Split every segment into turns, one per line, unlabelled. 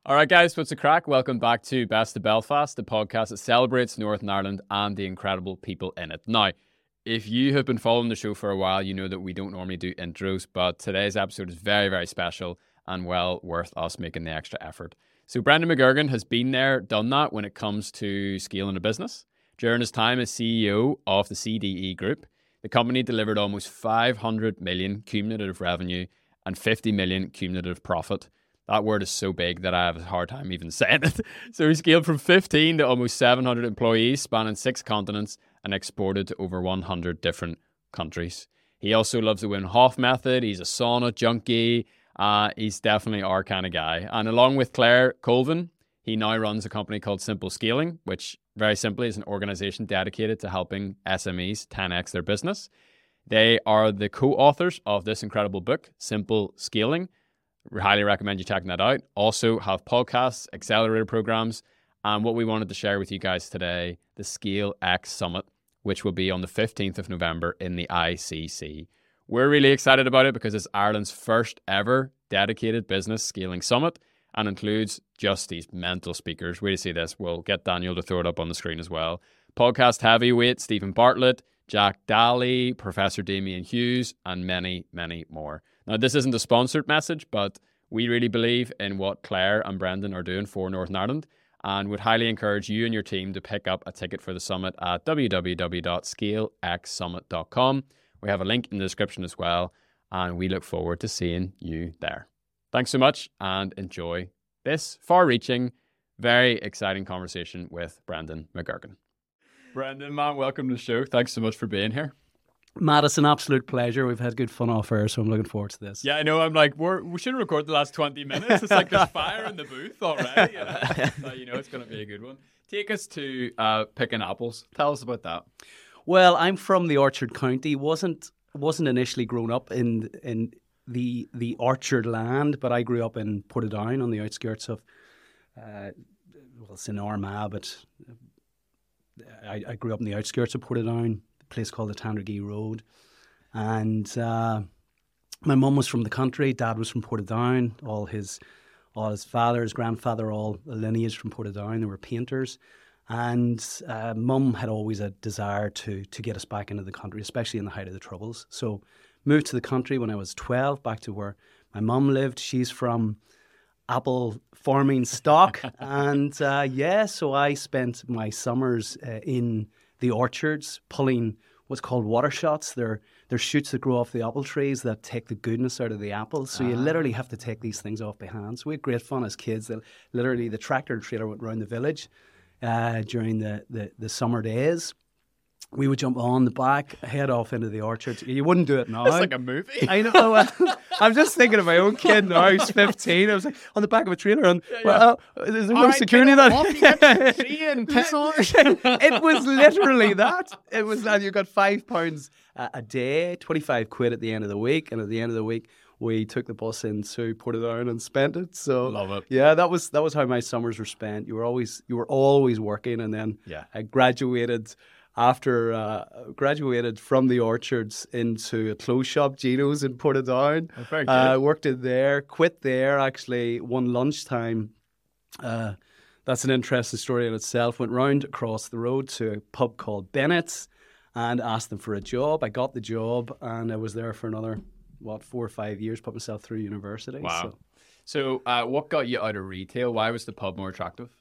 All right, guys, what's the crack? Welcome back to Best of Belfast, the podcast that celebrates Northern Ireland and the incredible people in it. Now, if you have been following the show for a while, you know that we don't normally do intros, but today's episode is very, very special and well worth us making the extra effort. So Brendan McGurgan has been there, done that when it comes to scaling a business. During his time as CEO of the CDE Group, the company delivered almost 500 million cumulative revenue and 50 million cumulative profit. That word is so big that I have a hard time even saying it. So he scaled from 15 to almost 700 employees, spanning 6 continents, and exported to over 100 different countries. He also loves the Wim Hof method. He's a sauna junkie. He's definitely our kind of guy. And along with Claire Colvin, he now runs a company called Simple Scaling, which very simply is an organization dedicated to helping SMEs 10x their business. They are the co-authors of this incredible book, Simple Scaling. We highly recommend you checking that out. Also have podcasts, accelerator programs, and what we wanted to share with you guys today, the Scale X Summit, which will be on the 15th of November in the ICC. We're really excited about it because it's Ireland's first ever dedicated business scaling summit and includes just these mental speakers. Wait to see this. We'll get Daniel to throw it up on the screen as well. Podcast heavyweight Stephen Bartlett, Jack Daly, Professor Damien Hughes, and many, many more. Now, this isn't a sponsored message, but we really believe in what Claire and Brendan are doing for Northern Ireland and would highly encourage you and your team to pick up a ticket for the summit at www.scalexsummit.com. We have a link in the description as well, and we look forward to seeing you there. Thanks so much, and enjoy this far-reaching, very exciting conversation with Brendan McGurgan. Brendan, man, welcome to the show. Thanks so much for being here.
Matt, it's an absolute pleasure. We've had good fun off air, so I'm looking forward to this.
Yeah, I know. I'm like, we should record the last 20 minutes. It's like there's fire in the booth already. So you know it's going to be a good one. Take us to picking apples. Tell us about that.
Well, I'm from the Orchard County. Wasn't initially grown up in the orchard land, but I grew up in Portadown on the outskirts of, it's in Armagh, but I grew up in the outskirts of Portadown, a place called the Tandragee Road. And my mum was from the country, dad was from Portadown, all his father, his grandfather, all lineage from Portadown. They were painters. And mum had always a desire to get us back into the country, especially in the height of the Troubles. So moved to the country when I was 12, back to where my mum lived. She's from apple farming stock. And so I spent my summers in the orchards pulling what's called water shots. They're shoots that grow off the apple trees that take the goodness out of the apples. So you literally have to take these things off by hand. So we had great fun as kids. Literally the tractor trailer went around the village during the summer days. We would jump on the back, head off into the orchard. You wouldn't do it now.
It's like a movie.
I know. I'm just thinking of my own kid now. He's 15. I was like on the back of a trailer, and is there no security that? It was literally that. It was that you got £5 a day, 25 quid at the end of the week, and at the end of the week, we took the bus into Portadown and spent it. So
love it.
Yeah, that was how my summers were spent. You were always working, and then I graduated. After graduated from the orchards into a clothes shop, Gino's in Portadown. Worked in there, quit there actually one lunchtime. That's an interesting story in itself. Went round across the road to a pub called Bennett's and asked them for a job. I got the job and I was there for another, 4 or 5 years, put myself through university.
Wow. So what got you out of retail? Why was the pub more attractive?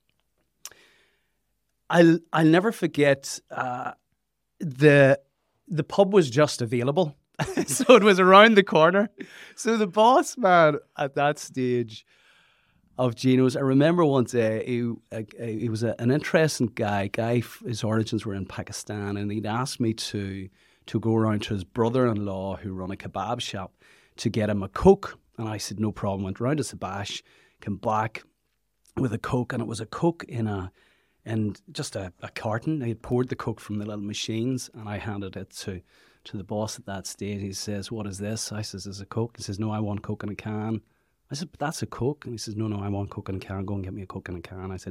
I'll never forget the pub was just available. So it was around the corner. So the boss man at that stage of Gino's, I remember one day he was an interesting guy. His origins were in Pakistan, and he'd asked me to go around to his brother-in-law who run a kebab shop to get him a Coke. And I said, no problem. Went round to Sabash, came back with a Coke, and it was a Coke in just a carton. I had poured the Coke from the little machines, and I handed it to the boss at that stage. He says, what is this? I says, it's a Coke. He says, no, I want Coke in a can. I said, but that's a Coke. And he says, no, I want Coke in a can. Go and get me a Coke in a can. I said,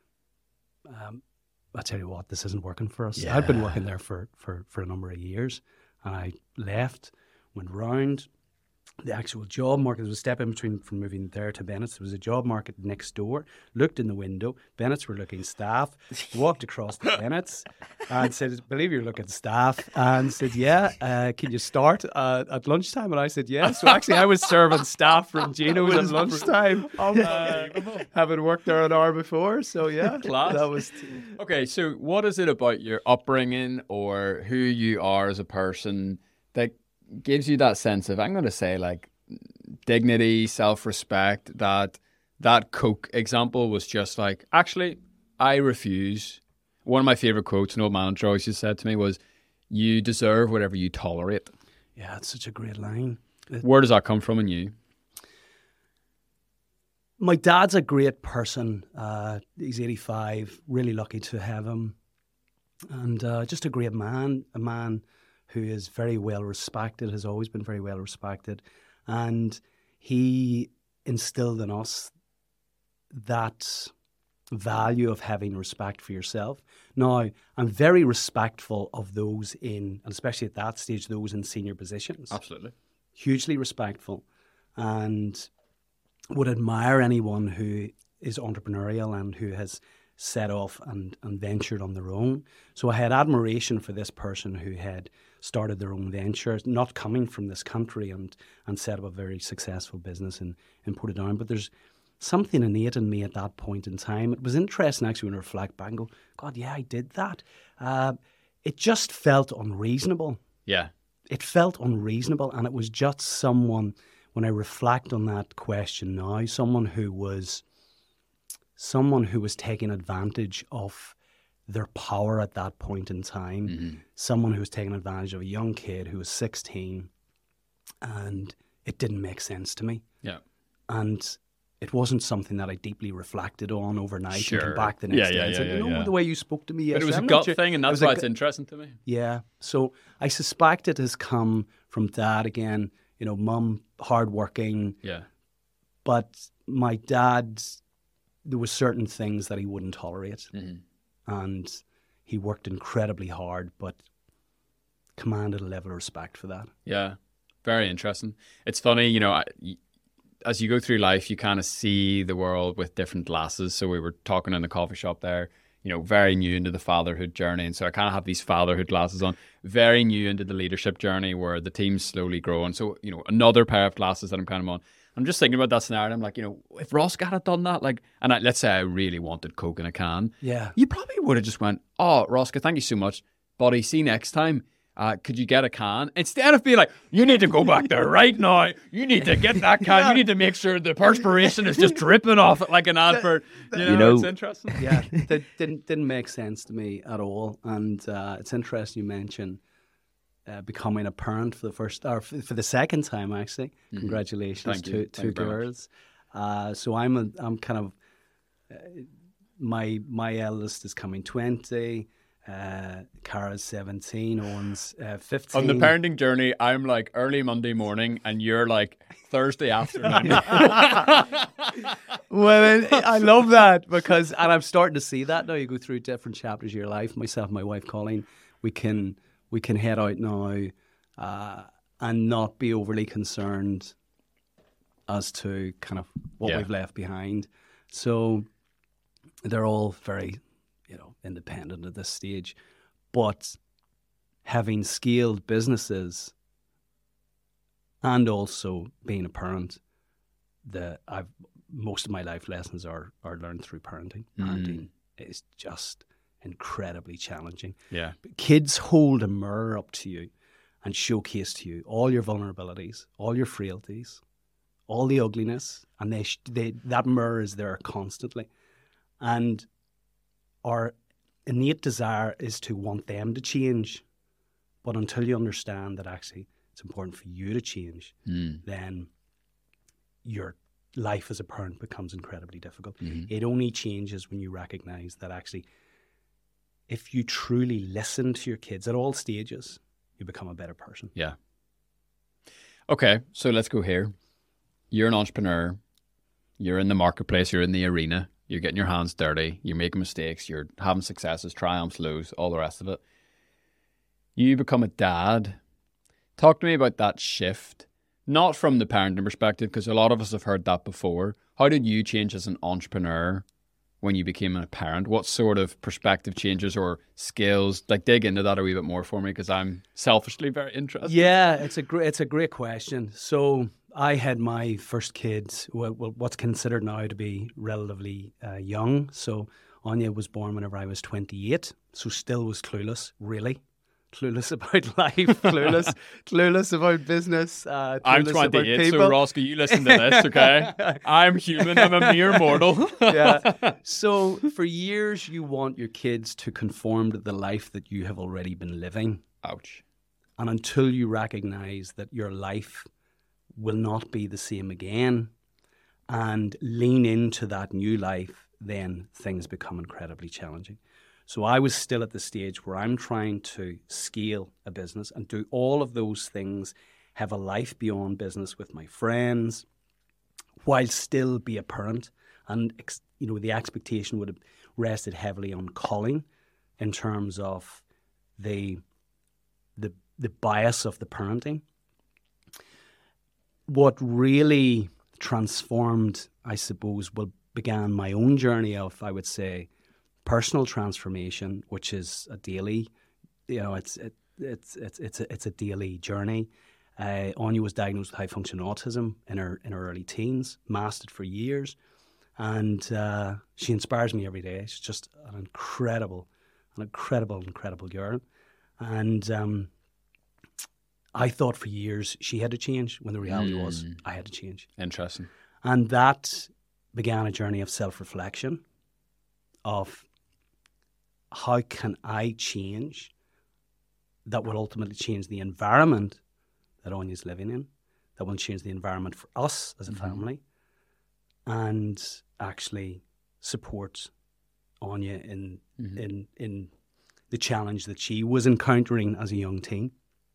I tell you what, this isn't working for us. Yeah. I'd been working there for a number of years, and I left, went round, the actual job market. There was a step in between from moving there to Bennett's. There was a job market next door. Looked in the window. Bennett's were looking staff. Walked across to Bennett's and said, "Believe you're looking staff." And said, "Yeah, can you start at lunchtime?" And I said, "Yeah." So actually, I was serving staff from Gino's at lunchtime, having worked there an hour before. So yeah,
Class.
that was.
Okay, so what is it about your upbringing or who you are as a person that gives you that sense of, I'm going to say, like, dignity, self-respect, that Coke example was just like, actually, I refuse. One of my favourite quotes an old manager always just said to me was, you deserve whatever you tolerate.
Yeah, it's such a great line.
Where does that come from in you?
My dad's a great person. He's 85, really lucky to have him. And just a great man, a man who is very well respected, has always been very well respected. And he instilled in us that value of having respect for yourself. Now, I'm very respectful of those and especially at that stage, those in senior positions.
Absolutely.
Hugely respectful, and would admire anyone who is entrepreneurial and who has set off and ventured on their own. So I had admiration for this person who had started their own venture, not coming from this country, and set up a very successful business in Portadown. But there's something innate in me at that point in time. It was interesting actually when I reflect back and go, God, yeah, I did that. It just felt unreasonable.
Yeah.
It felt unreasonable, and it was just someone, when I reflect on that question now, someone who was taking advantage of their power at that point in time, someone who was taking advantage of a young kid who was 16, and it didn't make sense to me.
Yeah.
And it wasn't something that I deeply reflected on overnight
Sure.
and came back the next day and said, the way you spoke to me yesterday.
But it was a
I'm
gut
not sure."
thing, and that's why it's interesting to me.
Yeah. So I suspect it has come from dad again, mum, hardworking.
Yeah.
But my dad, there were certain things that he wouldn't tolerate. And he worked incredibly hard, but commanded a level of respect for that.
Yeah. Very interesting. It's funny, as you go through life, you kind of see the world with different glasses. So we were talking in the coffee shop there, very new into the fatherhood journey. And so I kind of have these fatherhood glasses on, very new into the leadership journey where the team's slowly growing. So, another pair of glasses that I'm kind of on. I'm just thinking about that scenario. And I'm like, if Roscoe had done that, let's say I really wanted Coke in a can.
Yeah.
You probably would have just went, "Oh, Roscoe, thank you so much, buddy. See you next time. Could you get a can?" Instead of being like, "You need to go back there right now. You need to get that can. You need to make sure the perspiration is just dripping off it like an advert." It's interesting.
Yeah, that didn't make sense to me at all. And it's interesting you mention becoming a parent for the second time actually. Congratulations to two girls. So I'm kind of my eldest is coming 20. Cara's 17, Owen's 15.
On the parenting journey, I'm like early Monday morning and you're like Thursday afternoon.
Well, I love that and I'm starting to see that now. You go through different chapters of your life. Myself and my wife Colleen, we can head out now and not be overly concerned as to kind of what we've left behind. So they're all very independent at this stage, but having scaled businesses and also being a parent, most of my life lessons are learned through parenting. Parenting is just incredibly challenging.
Yeah,
kids hold a mirror up to you and showcase to you all your vulnerabilities, all your frailties, all the ugliness, and that mirror is there constantly. And our innate desire is to want them to change, but until you understand that actually it's important for you to change, then your life as a parent becomes incredibly difficult. It only changes when you recognize that actually if you truly listen to your kids at all stages, you become a better person.
Yeah. Okay, so let's go here. You're an entrepreneur. You're in the marketplace. You're in the arena. You're getting your hands dirty. You're making mistakes. You're having successes, triumphs, lows, all the rest of it. You become a dad. Talk to me about that shift Not from the parenting perspective, because a lot of us have heard that before. How did you change as an entrepreneur when you became a parent? What sort of perspective changes or skills? Like, dig into that a wee bit more for me, because I'm selfishly very interested.
Yeah, it's a great question. So I had my first kids, what's considered now to be relatively young. So Anya was born whenever I was 28, so still was clueless, really. Clueless about life, clueless about business.
I'm 28, so Roscoe, you listen to this, okay? I'm human, I'm a mere mortal.
Yeah. So for years, you want your kids to conform to the life that you have already been living.
Ouch.
And until you recognize that your life will not be the same again and lean into that new life, then things become incredibly challenging. So I was still at the stage where I'm trying to scale a business and do all of those things, have a life beyond business with my friends, while still be a parent. And the expectation would have rested heavily on calling in terms of the bias of the parenting. What really transformed, I suppose, began my own journey of, I would say, personal transformation, which is a daily, it's a daily journey. Anya was diagnosed with high function autism in her early teens, masked it for years, and she inspires me every day. She's just an incredible girl, and I thought for years she had to change, when the reality was I had to change.
Interesting.
And that began a journey of self-reflection, of how can I change that will ultimately change the environment that Anya's living in, that will change the environment for us as a family, and actually support Anya in the challenge that she was encountering as a young teen.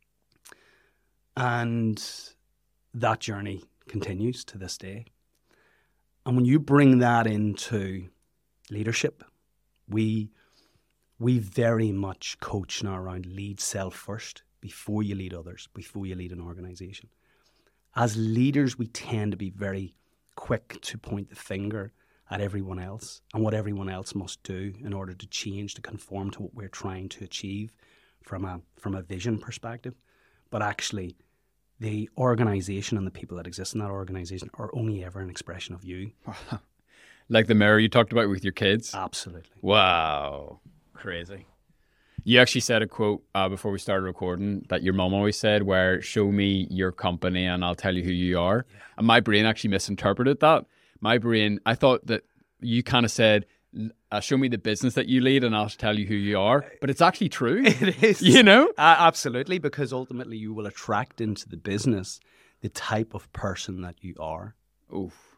And that journey continues to this day. And when you bring that into leadership, we very much coach now around lead self first before you lead others, before you lead an organization. As leaders, we tend to be very quick to point the finger at everyone else and what everyone else must do in order to change, to conform to what we're trying to achieve from a vision perspective. But actually, the organization and the people that exist in that organization are only ever an expression of you.
Like the mirror you talked about with your kids?
Absolutely.
Wow. Crazy. You actually said a quote before we started recording that your mom always said, where show me your company and I'll tell you who you are. Yeah. And my brain actually misinterpreted that. I thought that you kind of said, show me the business that you lead and I'll tell you who you are. But it's actually true.
It is.
You know?
Absolutely, because ultimately you will attract into the business the type of person that you are.
Oof.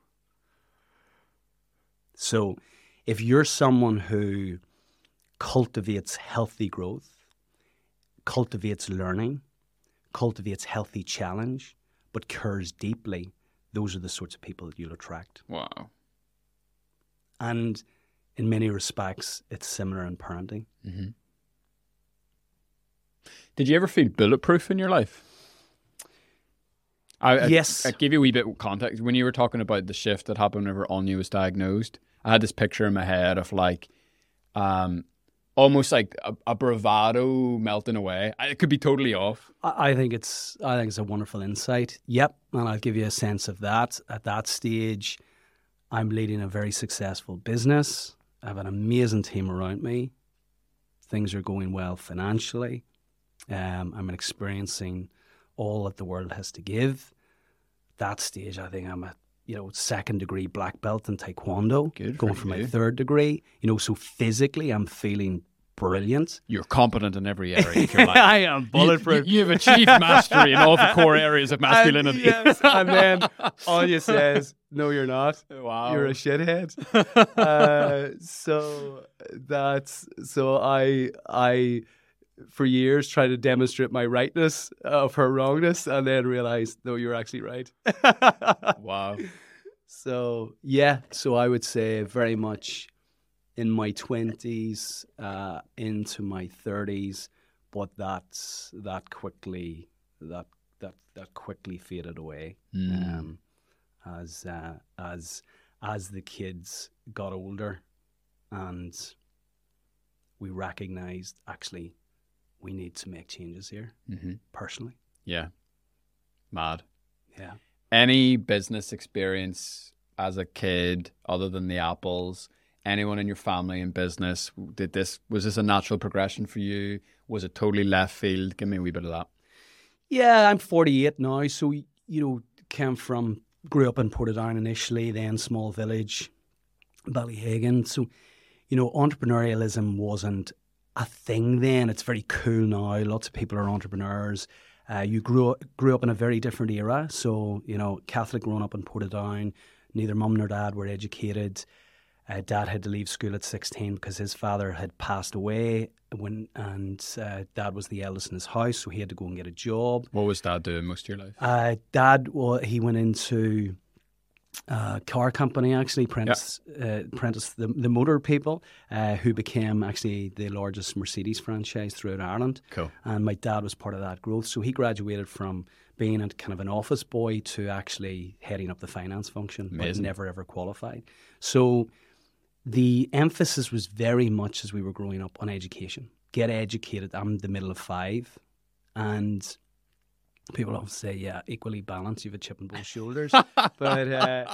So if you're someone who cultivates healthy growth, cultivates learning, cultivates healthy challenge, but cares deeply, those are the sorts of people that you'll attract.
Wow.
And in many respects, it's similar in parenting.
Mm-hmm. Did you ever feel bulletproof in your life?
Yes.
I gave you a wee bit of context. When you were talking about the shift that happened whenever Anya was diagnosed, I had this picture in my head of like, almost like a bravado melting away. It could be totally off.
I think it's a wonderful insight. Yep, and I'll give you a sense of that. At that stage, I'm leading a very successful business. I have an amazing team around me. Things are going well financially. I'm experiencing all that the world has to give. At that stage, I think I'm a second degree black belt in Taekwondo.
Good.
Going for my third degree. So physically, I'm feeling brilliant.
You're competent in every area of your life.
I am bulletproof.
You've achieved mastery in all the core areas of masculinity.
Yes, and then Anya says, "No, you're not.
Wow,
you're a shithead." So I for years tried to demonstrate my rightness of her wrongness, and then realized, no, you're actually right.
Wow.
So yeah, so I would say very much in my 20s, into my 30s, but that that quickly faded away as the kids got older, and we recognized actually we need to make changes here. Personally.
Yeah. Mad.
Yeah.
Any business experience as a kid other than the apples? Anyone in your family in business? Was this a natural progression for you? Was it totally left field? Give me a wee bit of that.
Yeah, I'm 48 now, so grew up in Portadown initially, then small village, Ballyhagan. So, entrepreneurialism wasn't a thing then. It's very cool now. Lots of people are entrepreneurs. You grew up in a very different era. So, Catholic growing up in Portadown, neither mum nor dad were educated. Dad had to leave school at 16 because his father had passed away and Dad was the eldest in his house, so he had to go and get a job.
What was Dad doing most of your life?
Dad, he went into a car company, actually, Prentice, the motor people, who became actually the largest Mercedes franchise throughout Ireland.
Cool. And
my dad was part of that growth. So he graduated from being kind of an office boy to actually heading up the finance function.
Amazing.
But never ever qualified. So the emphasis was very much, as we were growing up, on education. Get educated. I'm the middle of five, and people often say, "Yeah, equally balanced. You have a chip on both shoulders." But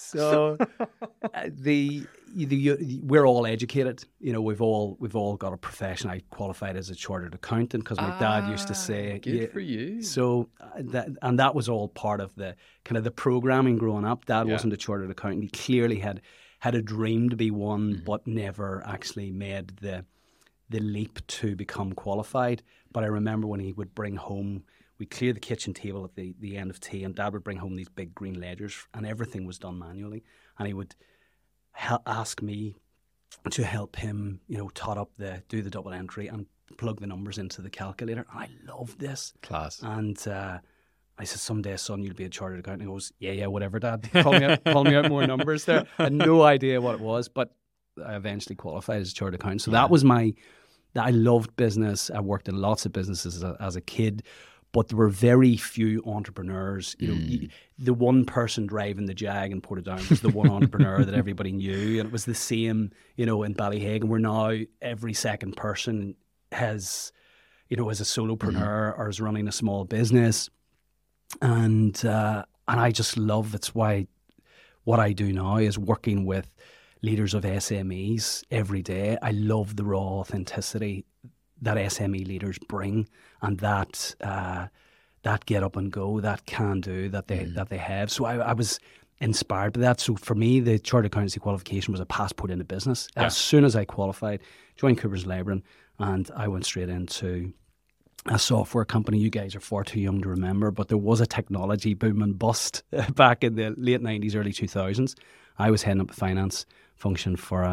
we're all educated. We've all got a profession. I qualified as a chartered accountant because my dad used to say,
"Good for you."
So that was all part of the kind of the programming growing up. Dad wasn't a chartered accountant. He clearly had a dream to be one, but never actually made the leap to become qualified. But I remember when he would bring home, we'd clear the kitchen table at the end of tea, and Dad would bring home these big green ledgers, and everything was done manually. And he would ask me to help him, tot up do the double entry and plug the numbers into the calculator. And I loved this.
Class.
And I said, "Someday, son, you'll be a chartered accountant." He goes, yeah, whatever, Dad. Call me out more numbers there. I had no idea what it was, but I eventually qualified as a chartered accountant. So that was I loved business. I worked in lots of businesses as a kid, but there were very few entrepreneurs. The one person driving the Jag in Portadown was the one entrepreneur that everybody knew, and it was the same, in Ballyhagan, where now every second person has, is a solopreneur or is running a small business. And I just love, it's why what I do now is working with leaders of SMEs every day. I love the raw authenticity that SME leaders bring, and that get up and go, that can do that they have. So I was inspired by that. So for me, the chartered accountancy qualification was a passport into business. Yeah. As soon as I qualified, joined Coopers Lybrand, and I went straight into a software company. You guys are far too young to remember, but there was a technology boom and bust back in the late 90s, early 2000s. I was heading up the finance function for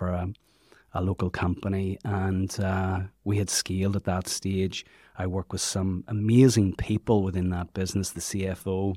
a local company, and we had scaled at that stage. I worked with some amazing people within that business, the CFO,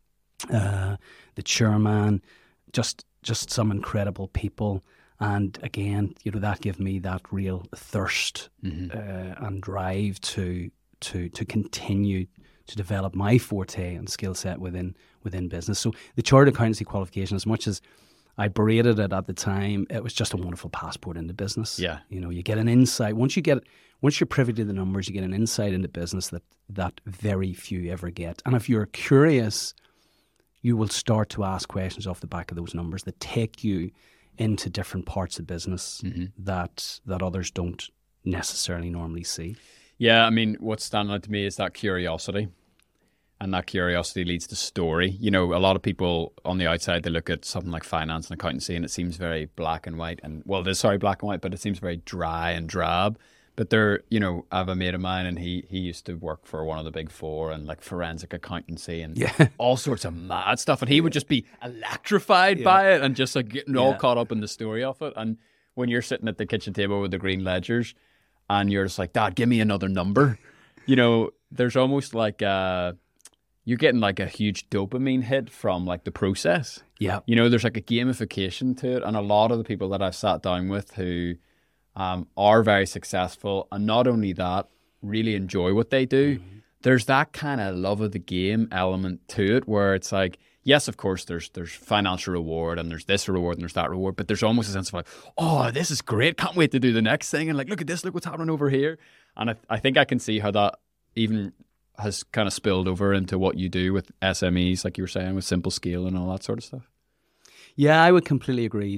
the chairman, just some incredible people. And again, that gave me that real thirst and drive to continue to develop my forte and skill set within business. So the chartered accountancy qualification, as much as I berated it at the time, it was just a wonderful passport into business.
Yeah,
you get an insight once you're privy to the numbers, you get an insight into business that very few ever get. And if you're curious, you will start to ask questions off the back of those numbers that take you into different parts of business that others don't necessarily normally see.
Yeah, I mean, what's standing out to me is that curiosity. And that curiosity leads to story. A lot of people on the outside, they look at something like finance and accountancy and it seems very black and white. And well, it is black and white, but it seems very dry and drab. But I have a mate of mine, and he used to work for one of the big four and like forensic accountancy and all sorts of mad stuff. And he would just be electrified by it and just like getting all caught up in the story of it. And when you're sitting at the kitchen table with the green ledgers and you're just like, "Dad, give me another number," there's almost like you're getting like a huge dopamine hit from like the process.
Yeah.
There's like a gamification to it. And a lot of the people that I've sat down with who are very successful, and not only that, really enjoy what they do. there's that kind of love of the game element to it where it's like, yes, of course, there's financial reward and there's this reward and there's that reward, but there's almost a sense of like, oh, this is great. Can't wait to do the next thing. And like, look at this, look what's happening over here. And I think I can see how that even has kind of spilled over into what you do with SMEs, like you were saying, with simple scale and all that sort of stuff.
Yeah, I would completely agree.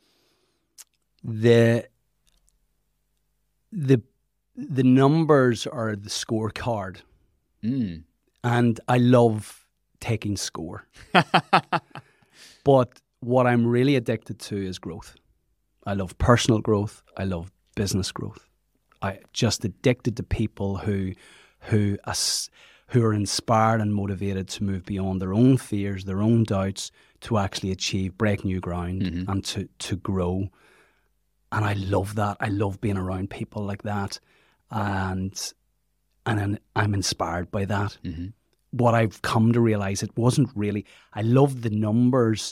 The numbers are the scorecard. And I love taking score. But what I'm really addicted to is growth. I love personal growth. I love business growth. I just addicted to people who are inspired and motivated to move beyond their own fears, their own doubts, to actually break new ground and to grow. And I love that. I love being around people like that. And I'm inspired by that. What I've come to realize, it wasn't really, I love the numbers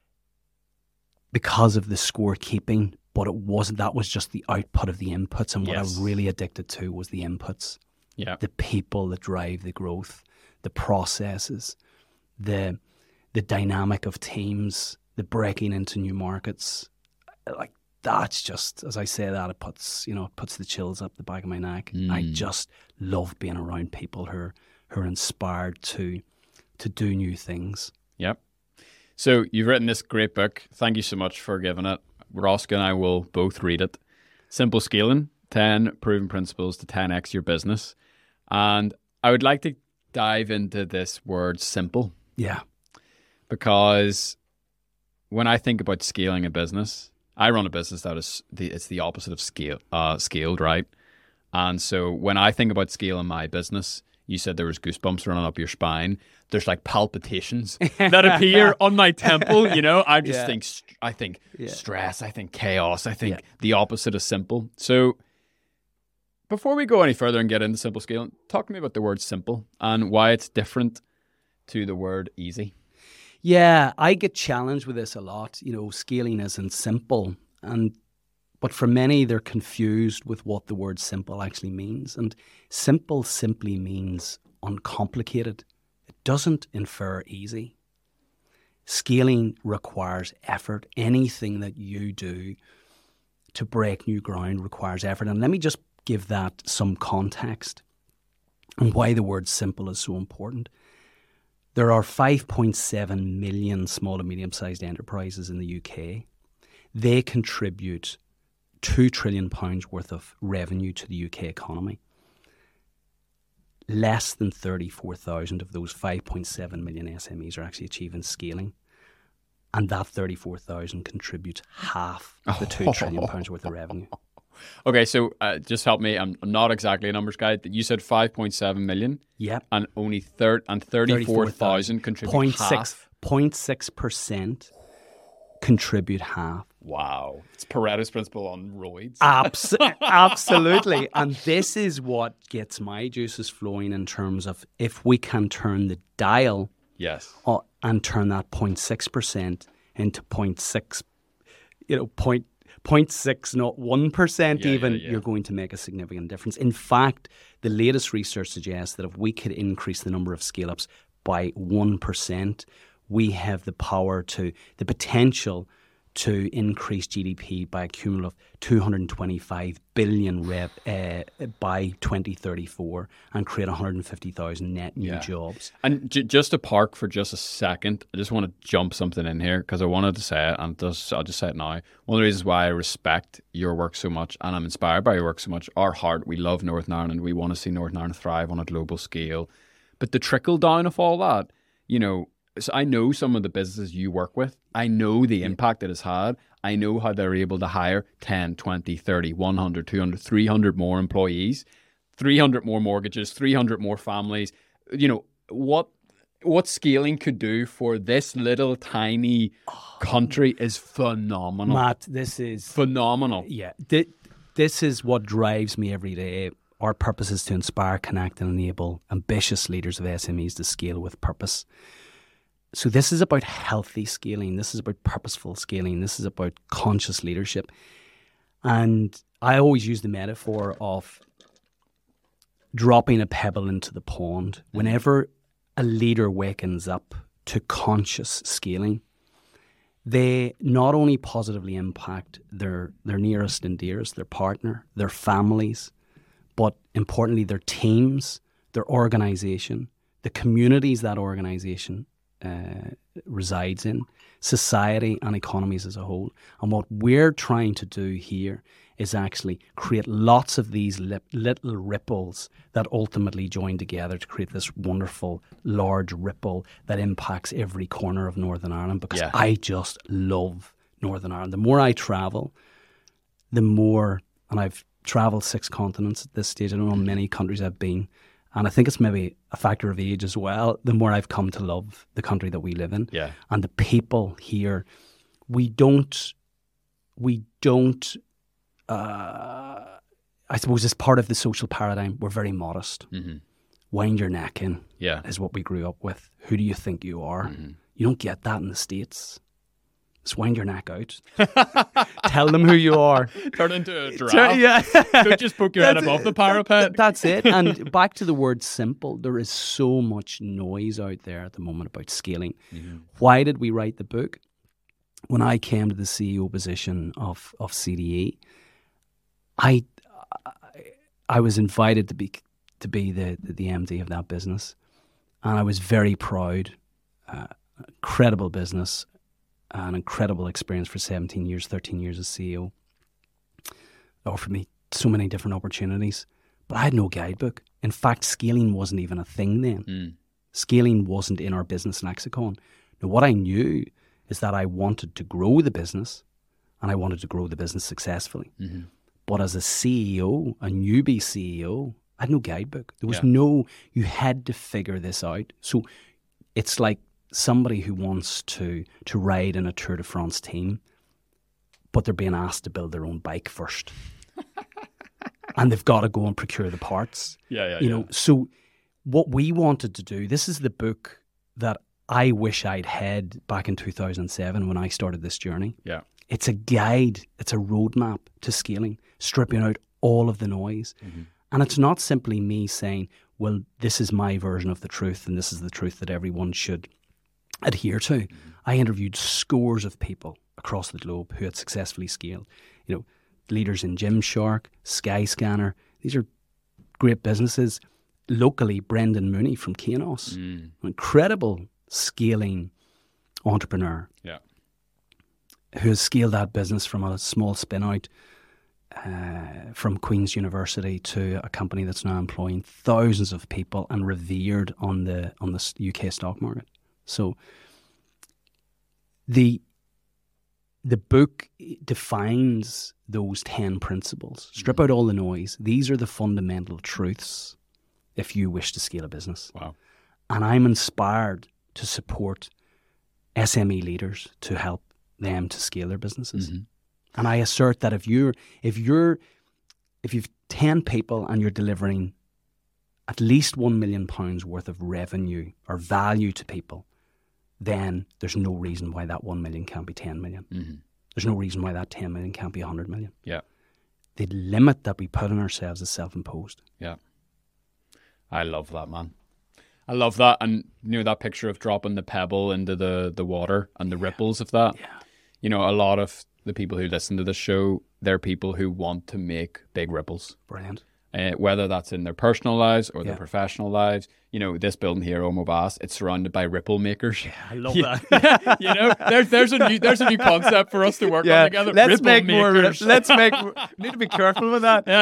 because of the scorekeeping, but it wasn't, that was just the output of the inputs. And what I was really addicted to was the inputs. Yeah. The people that drive the growth, the processes, the dynamic of teams, the breaking into new markets. Like, that's just, as I say that, it puts the chills up the back of my neck. I just love being around people who are inspired to do new things. Yep.
So you've written this great book. Thank you so much for giving it. Roscoe and I will both read it. Simple Scaling, 10 Proven Principles to 10x Your Business. And I would like to dive into this word simple.
Yeah.
Because when I think about scaling a business, I run a business that is it's the opposite of scaled, right? And so when I think about scaling my business, you said there was goosebumps running up your spine. There's like palpitations that appear on my temple. I just think stress. I think chaos. I think the opposite of simple. So before we go any further and get into simple scaling, talk to me about the word simple and why it's different to the word easy.
Yeah, I get challenged with this a lot. Scaling isn't simple. But for many, they're confused with what the word simple actually means. And simple simply means uncomplicated. It doesn't infer easy. Scaling requires effort. Anything that you do to break new ground requires effort. And let me just give that some context and why the word simple is so important. There are 5.7 million small and medium-sized enterprises in the UK. They contribute £2 trillion worth of revenue to the UK economy. Less than 34,000 of those 5.7 million SMEs are actually achieving scaling. And that 34,000 contributes half of the £2 trillion worth of revenue.
Okay, so just help me. I'm not exactly a numbers guy. You said 5.7 million.
Yep.
And only 34,000 contribute half.
0.6% contribute half.
Wow. It's Pareto's principle on roids.
Absolutely. And this is what gets my juices flowing in terms of if we can turn the dial and turn that 0.6% into 0.6, 0.6, not 1% even, you're going to make a significant difference. In fact, the latest research suggests that if we could increase the number of scale-ups by 1%, we have the potential to increase GDP by a cumulative 225 billion by 2034 and create 150,000 net new jobs.
And just to park for just a second, I just want to jump something in here because I wanted to say it, and I'll just say it now. One of the reasons why I respect your work so much and I'm inspired by your work so much, our heart, we love Northern Ireland. We want to see Northern Ireland thrive on a global scale. But the trickle down of all that, so I know some of the businesses you work with. I know the impact it has had. I know how they're able to hire 10, 20, 30, 100, 200, 300 more employees, 300 more mortgages, 300 more families. What scaling could do for this little tiny country is phenomenal.
Matt, this is
phenomenal.
Yeah. This is what drives me every day. Our purpose is to inspire, connect, and enable ambitious leaders of SMEs to scale with purpose. So this is about healthy scaling. This is about purposeful scaling. This is about conscious leadership. And I always use the metaphor of dropping a pebble into the pond. Whenever a leader wakens up to conscious scaling, they not only positively impact their nearest and dearest, their partner, their families, but importantly their teams, their organisation, the communities that organisation resides in, society and economies as a whole. And what we're trying to do here is actually create lots of these little ripples that ultimately join together to create this wonderful large ripple that impacts every corner of Northern Ireland, because I just love Northern Ireland. The more I travel, the more, and I've travelled 6 continents at this stage. I don't know how many countries I've been, and I think it's maybe a factor of age as well, the more I've come to love the country that we live in.
Yeah.
And the people here, we don't I suppose as part of the social paradigm, we're very modest.
Mm-hmm.
Wind your neck in
Yeah.
is what we grew up with. Who do you think you are?
Mm-hmm.
You don't get that in the States. Just wind your neck out. Tell them who you are.
Turn into a giraffe. Don't just poke your head above the parapet.
That's it. And back to the word simple, there is so much noise out there at the moment about scaling. Mm-hmm. Why did we write the book? When I came to the CEO position of CDE, I was invited to be the MD of that business, and I was very proud. Incredible business, an incredible experience for 17 years, 13 years as CEO. It offered me so many different opportunities, but I had no guidebook. In fact, scaling wasn't even a thing then.
Mm.
Scaling wasn't in our business lexicon. Now, what I knew is that I wanted to grow the business, and I wanted to grow the business successfully. Mm-hmm. But as a CEO, a newbie CEO, I had no guidebook. There was you had to figure this out. So it's like somebody who wants to ride in a Tour de France team, but they're being asked to build their own bike first. And they've got to go and procure the parts. You know, so what we wanted to do, this is the book that I wish I'd had back in 2007 when I started this journey.
Yeah.
It's a guide, it's a roadmap to scaling, stripping out all of the noise. Mm-hmm. And it's not simply me saying, well, this is my version of the truth and this is the truth that everyone should adhere to. Mm-hmm. I interviewed scores of people across the globe who had successfully scaled. You know, leaders in Gymshark, Skyscanner. These are great businesses. Locally, Brendan Mooney from Kainos, an incredible scaling entrepreneur.
Yeah.
Who has scaled that business from a small spin out from Queen's University to a company that's now employing thousands of people and revered on the UK stock market. So the book defines those 10 principles. Strip out all the noise. These are the fundamental truths if you wish to scale a business.
Wow. And
I'm inspired to support SME leaders to help them to scale their businesses. Mm-hmm. And I assert that if you've 10 people and you're delivering at least £1 million worth of revenue or value to people, then there's no reason why that 1 million can't be 10 million. Mm-hmm. There's no reason why that 10 million can't be 100 million.
Yeah.
The limit that we put on ourselves is self-imposed.
Yeah. I love that, man. I love that. And you know, that picture of dropping the pebble into the water and the ripples of that.
Yeah.
You know, a lot of the people who listen to this show, they're people who want to make big ripples.
Brilliant.
Whether that's in their personal lives or their professional lives. You know, this building here, Omo Bass, it's surrounded by ripple makers.
Yeah, I love that.
You know, there's a new concept for us to work on together.
Let's make makers. Need to be careful with that.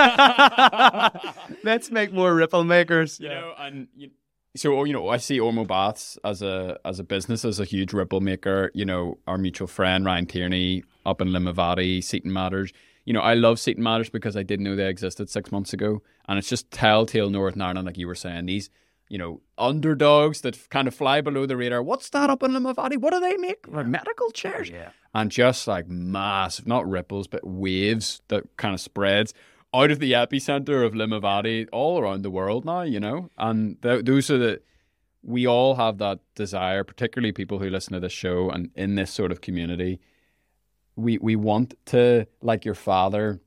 Let's make more ripple makers.
You know, and so, you know, I see Ormo Baths as a business, as a huge ripple maker. You know, our mutual friend Ryan Tierney up in Limavady, Seaton Matters. You know, I love Seaton Matters because I didn't know they existed 6 months ago. And it's just telltale Northern Ireland, like you were saying. These, you know, underdogs that kind of fly below the radar. What's that up in Limavady? What do they make? Like medical chairs?
Yeah.
And just like massive, not ripples, but waves that kind of spreads out of the epicenter of Limavady all around the world now, you know. And those are we all have that desire, particularly people who listen to this show and in this sort of community. We want to, like your father,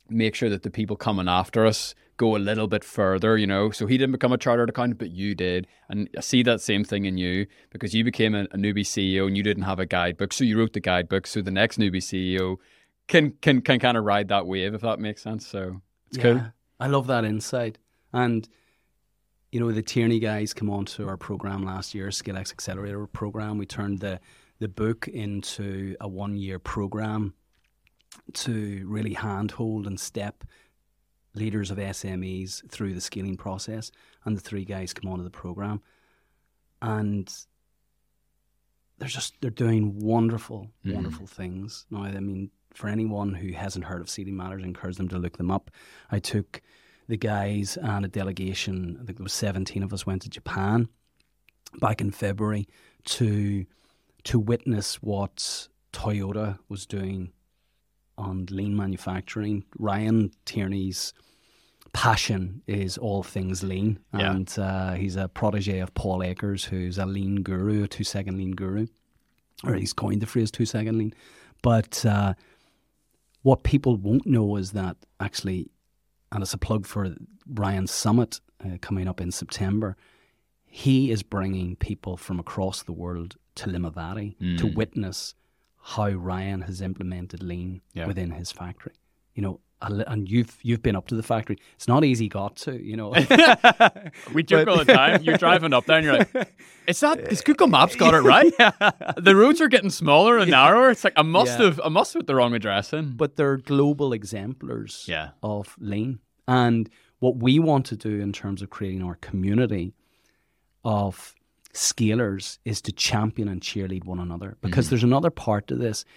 make sure that the people coming after us go a little bit further, you know. So he didn't become a chartered accountant, but you did. And I see that same thing in you, because you became a newbie CEO and you didn't have a guidebook. So you wrote the guidebook so the next newbie CEO can kind of ride that wave, if that makes sense. So it's cool.
I love that insight. And, you know, the Tierney guys come on to our program last year, ScaleX Accelerator program. We turned the book into a 1-year program to really handhold and step leaders of SMEs through the scaling process. And the 3 guys come onto the program, and they're doing wonderful things. Now, I mean, for anyone who hasn't heard of Seeding Matters, I encourage them to look them up. I took the guys and a delegation, I think there was 17 of us, went to Japan back in February to witness what Toyota was doing on lean manufacturing. Ryan Tierney's passion is all things lean, and he's a protege of Paul Akers, who's a lean guru, a 2-second lean guru, or he's coined the phrase 2-second lean. But what people won't know is that actually, and it's a plug for Ryan's Summit coming up in September, he is bringing people from across the world to Limavady to witness how Ryan has implemented lean within his factory. You know, and you've been up to the factory. It's not easy got to, you know.
We joke all the time. You're driving up there and you're like, is Google Maps got it right? The roads are getting smaller and narrower. It's like, I must have put the wrong address in.
But they're global exemplars of lean. And what we want to do in terms of creating our community of scalers is to champion and cheerlead one another. Because there's another part to this.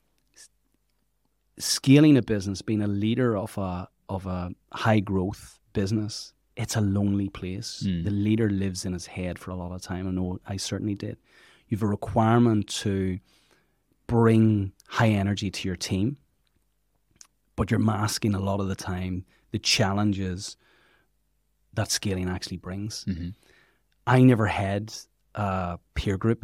Scaling a business, being a leader of a high growth business, it's a lonely place. The leader lives in his head for a lot of time. I know I certainly did. You have a requirement to bring high energy to your team, but you're masking a lot of the time the challenges that scaling actually brings. I never had a peer group.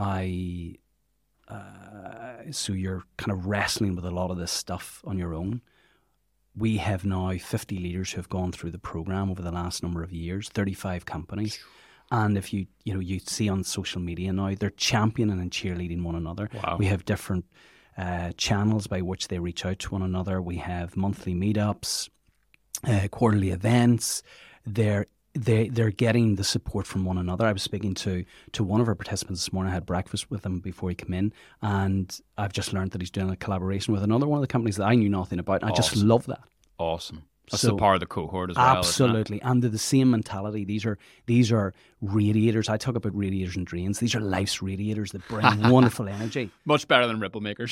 So you're kind of wrestling with a lot of this stuff on your own. We have now 50 leaders who have gone through the program over the last number of years, 35 companies. And if you see on social media now, they're championing and cheerleading one another.
Wow.
We have different channels by which they reach out to one another. We have monthly meetups, quarterly events. They're getting the support from one another. I was speaking to one of our participants this morning. I had breakfast with him before he came in, and I've just learned that he's doing a collaboration with another one of the companies that I knew nothing about. I just love that.
Awesome. That's the power of the cohort as well.
Absolutely. And they're the same mentality. These are radiators. I talk about radiators and drains. These are life's radiators that bring wonderful energy.
Much better than ripple makers.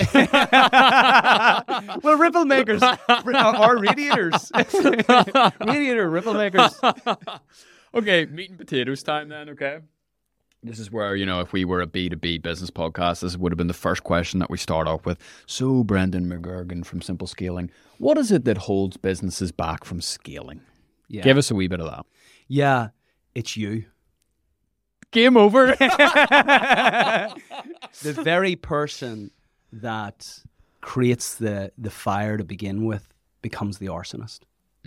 Well, ripple makers are radiators. Radiator ripple makers.
Okay, meat and potatoes time then, okay? This is where, if we were a B2B business podcast, this would have been the first question that we start off with. So, Brendan McGurgan from Simple Scaling, what is it that holds businesses back from scaling? Yeah. Give us a wee bit of that.
Yeah, it's you.
Game over.
The very person that creates the fire to begin with becomes the arsonist.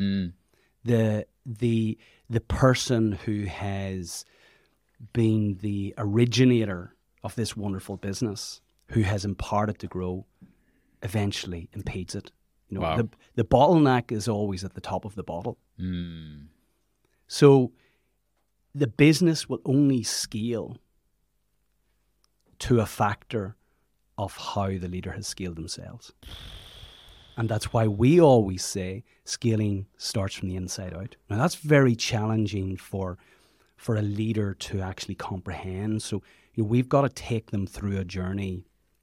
The person who has been the originator of this wonderful business, who has imparted to grow, eventually impedes it.
Wow.
The bottleneck is always at the top of the bottle. So the business will only scale to a factor of how the leader has scaled themselves. And that's why we always say scaling starts from the inside out. Now, that's very challenging for a leader to actually comprehend. So we've got to take them through a journey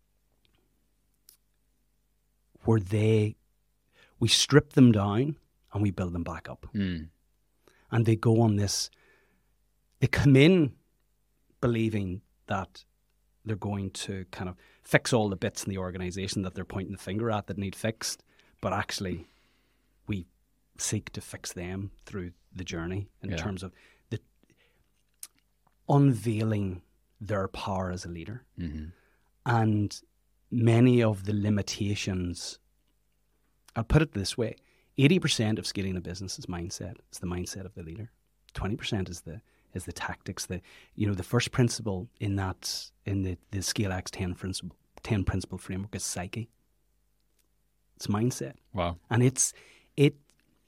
where we strip them down and we build them back up. And they go on this, they come in believing that they're going to kind of fix all the bits in the organization that they're pointing the finger at that need fixed. But actually, we seek to fix them through the journey in terms of unveiling their power as a leader. And many of the limitations, I'll put it this way, 80% of scaling a business is mindset. It's the mindset of the leader. 20% is the tactics. The first principle in the ScaleX 10 principle framework is psyche. It's mindset.
Wow.
And it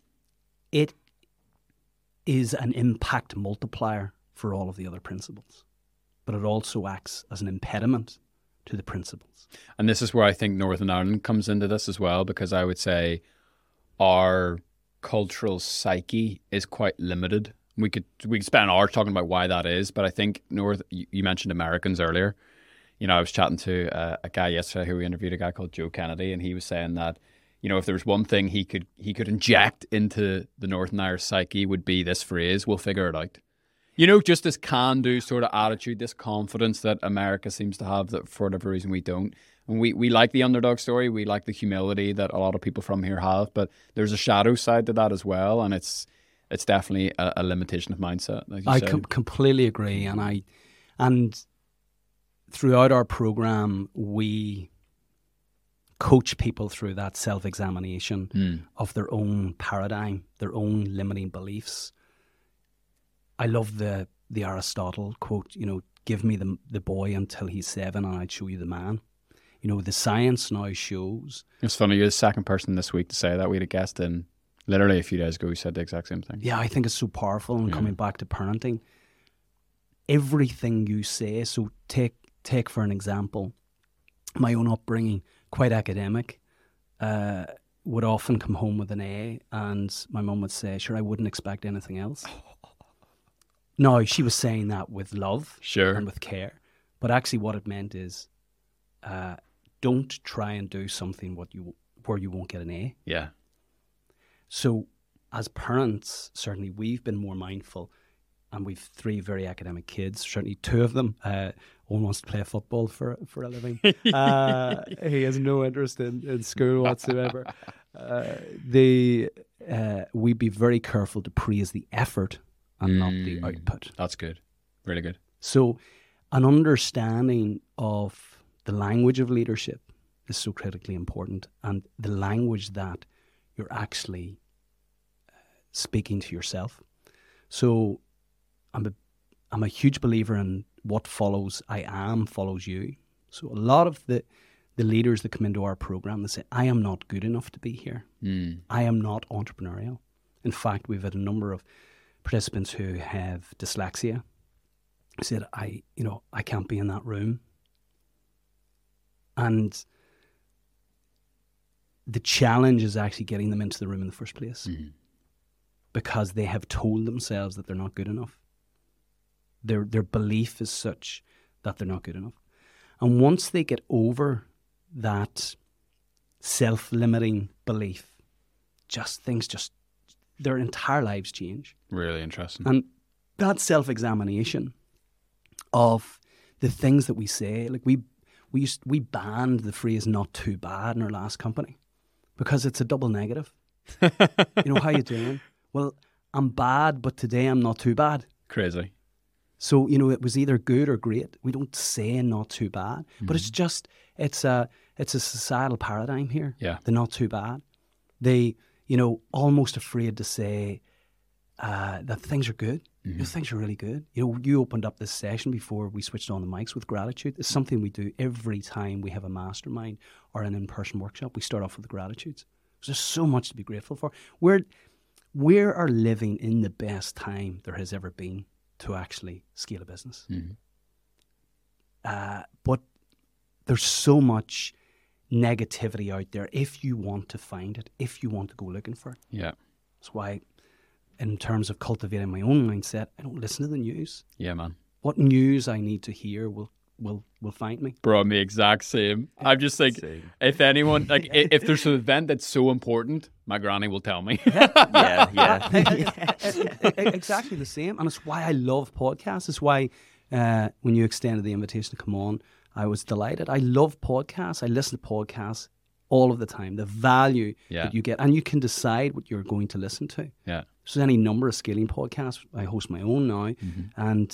is an impact multiplier for all of the other principles, but it also acts as an impediment to the principles.
And this is where I think Northern Ireland comes into this as well, because I would say our cultural psyche is quite limited. We could spend an hour talking about why that is, but I think you mentioned Americans earlier. I was chatting to a guy yesterday who we interviewed, a guy called Joe Kennedy, and he was saying that, if there was one thing he could inject into the Northern Irish psyche, would be this phrase, "We'll figure it out." Just this can-do sort of attitude, this confidence that America seems to have that for whatever reason we don't. And we like the underdog story. We like the humility that a lot of people from here have, but there's a shadow side to that as well, and it's definitely a limitation of mindset. Like
I completely agree, and throughout our program, we coach people through that self-examination of their own paradigm, their own limiting beliefs. I love the Aristotle quote, give me the boy until he's 7 and I'd show you the man. The science now shows.
It's funny, you're the second person this week to say that. We had a guest in literally a few days ago who said the exact same thing.
Yeah, I think it's so powerful. And coming back to parenting, everything you say, so take for an example, my own upbringing, quite academic, would often come home with an A, and my mum would say, "Sure, I wouldn't expect anything else." No, she was saying that with love,
sure,
and with care. But actually what it meant is, don't try and do something where you won't get an A.
Yeah.
So as parents, certainly we've been more mindful, and we've 3 very academic kids, certainly 2 of them. One wants to play football for a living. He has no interest in school whatsoever. We'd be very careful to praise the effort and not the output.
That's good. Really good.
So an understanding of the language of leadership is so critically important, and the language that you're actually speaking to yourself. So I'm a huge believer in what follows I am follows you. So a lot of the leaders that come into our program, they say, I am not good enough to be here. I am not entrepreneurial. In fact, we've had a number of participants who have dyslexia who said, I can't be in that room. And the challenge is actually getting them into the room in the first place, because they have told themselves that they're not good enough. Their belief is such that they're not good enough. And once they get over that self-limiting belief, their entire lives change.
Really interesting.
And that self-examination of the things that we say, like we banned the phrase "not too bad" in our last company because it's a double negative. How you doing? Well, I'm bad, but today I'm not too bad.
Crazy.
So, it was either good or great. We don't say not too bad, but it's a societal paradigm here.
Yeah.
The not too bad. They, almost afraid to say that things are good. Things are really good. You opened up this session before we switched on the mics with gratitude. It's something we do every time we have a mastermind or an in-person workshop. We start off with gratitudes. There's so much to be grateful for. We are living in the best time there has ever been to actually scale a business. But there's so much negativity out there if you want to find it, if you want to go looking for it.
Yeah.
That's why, in terms of cultivating my own mindset, I don't listen to the news.
Yeah, man.
What news I need to hear will find me.
Bro, I'm the exact same. I'm just like, if anyone, if there's an event that's so important, my granny will tell me.
Yeah. Exactly the same. And it's why I love podcasts. It's why when you extended the invitation to come on, I was delighted. I love podcasts. I listen to podcasts all of the time. The value that you get, and you can decide what you're going to listen to.
Yeah.
So there's any number of scaling podcasts. I host my own now, and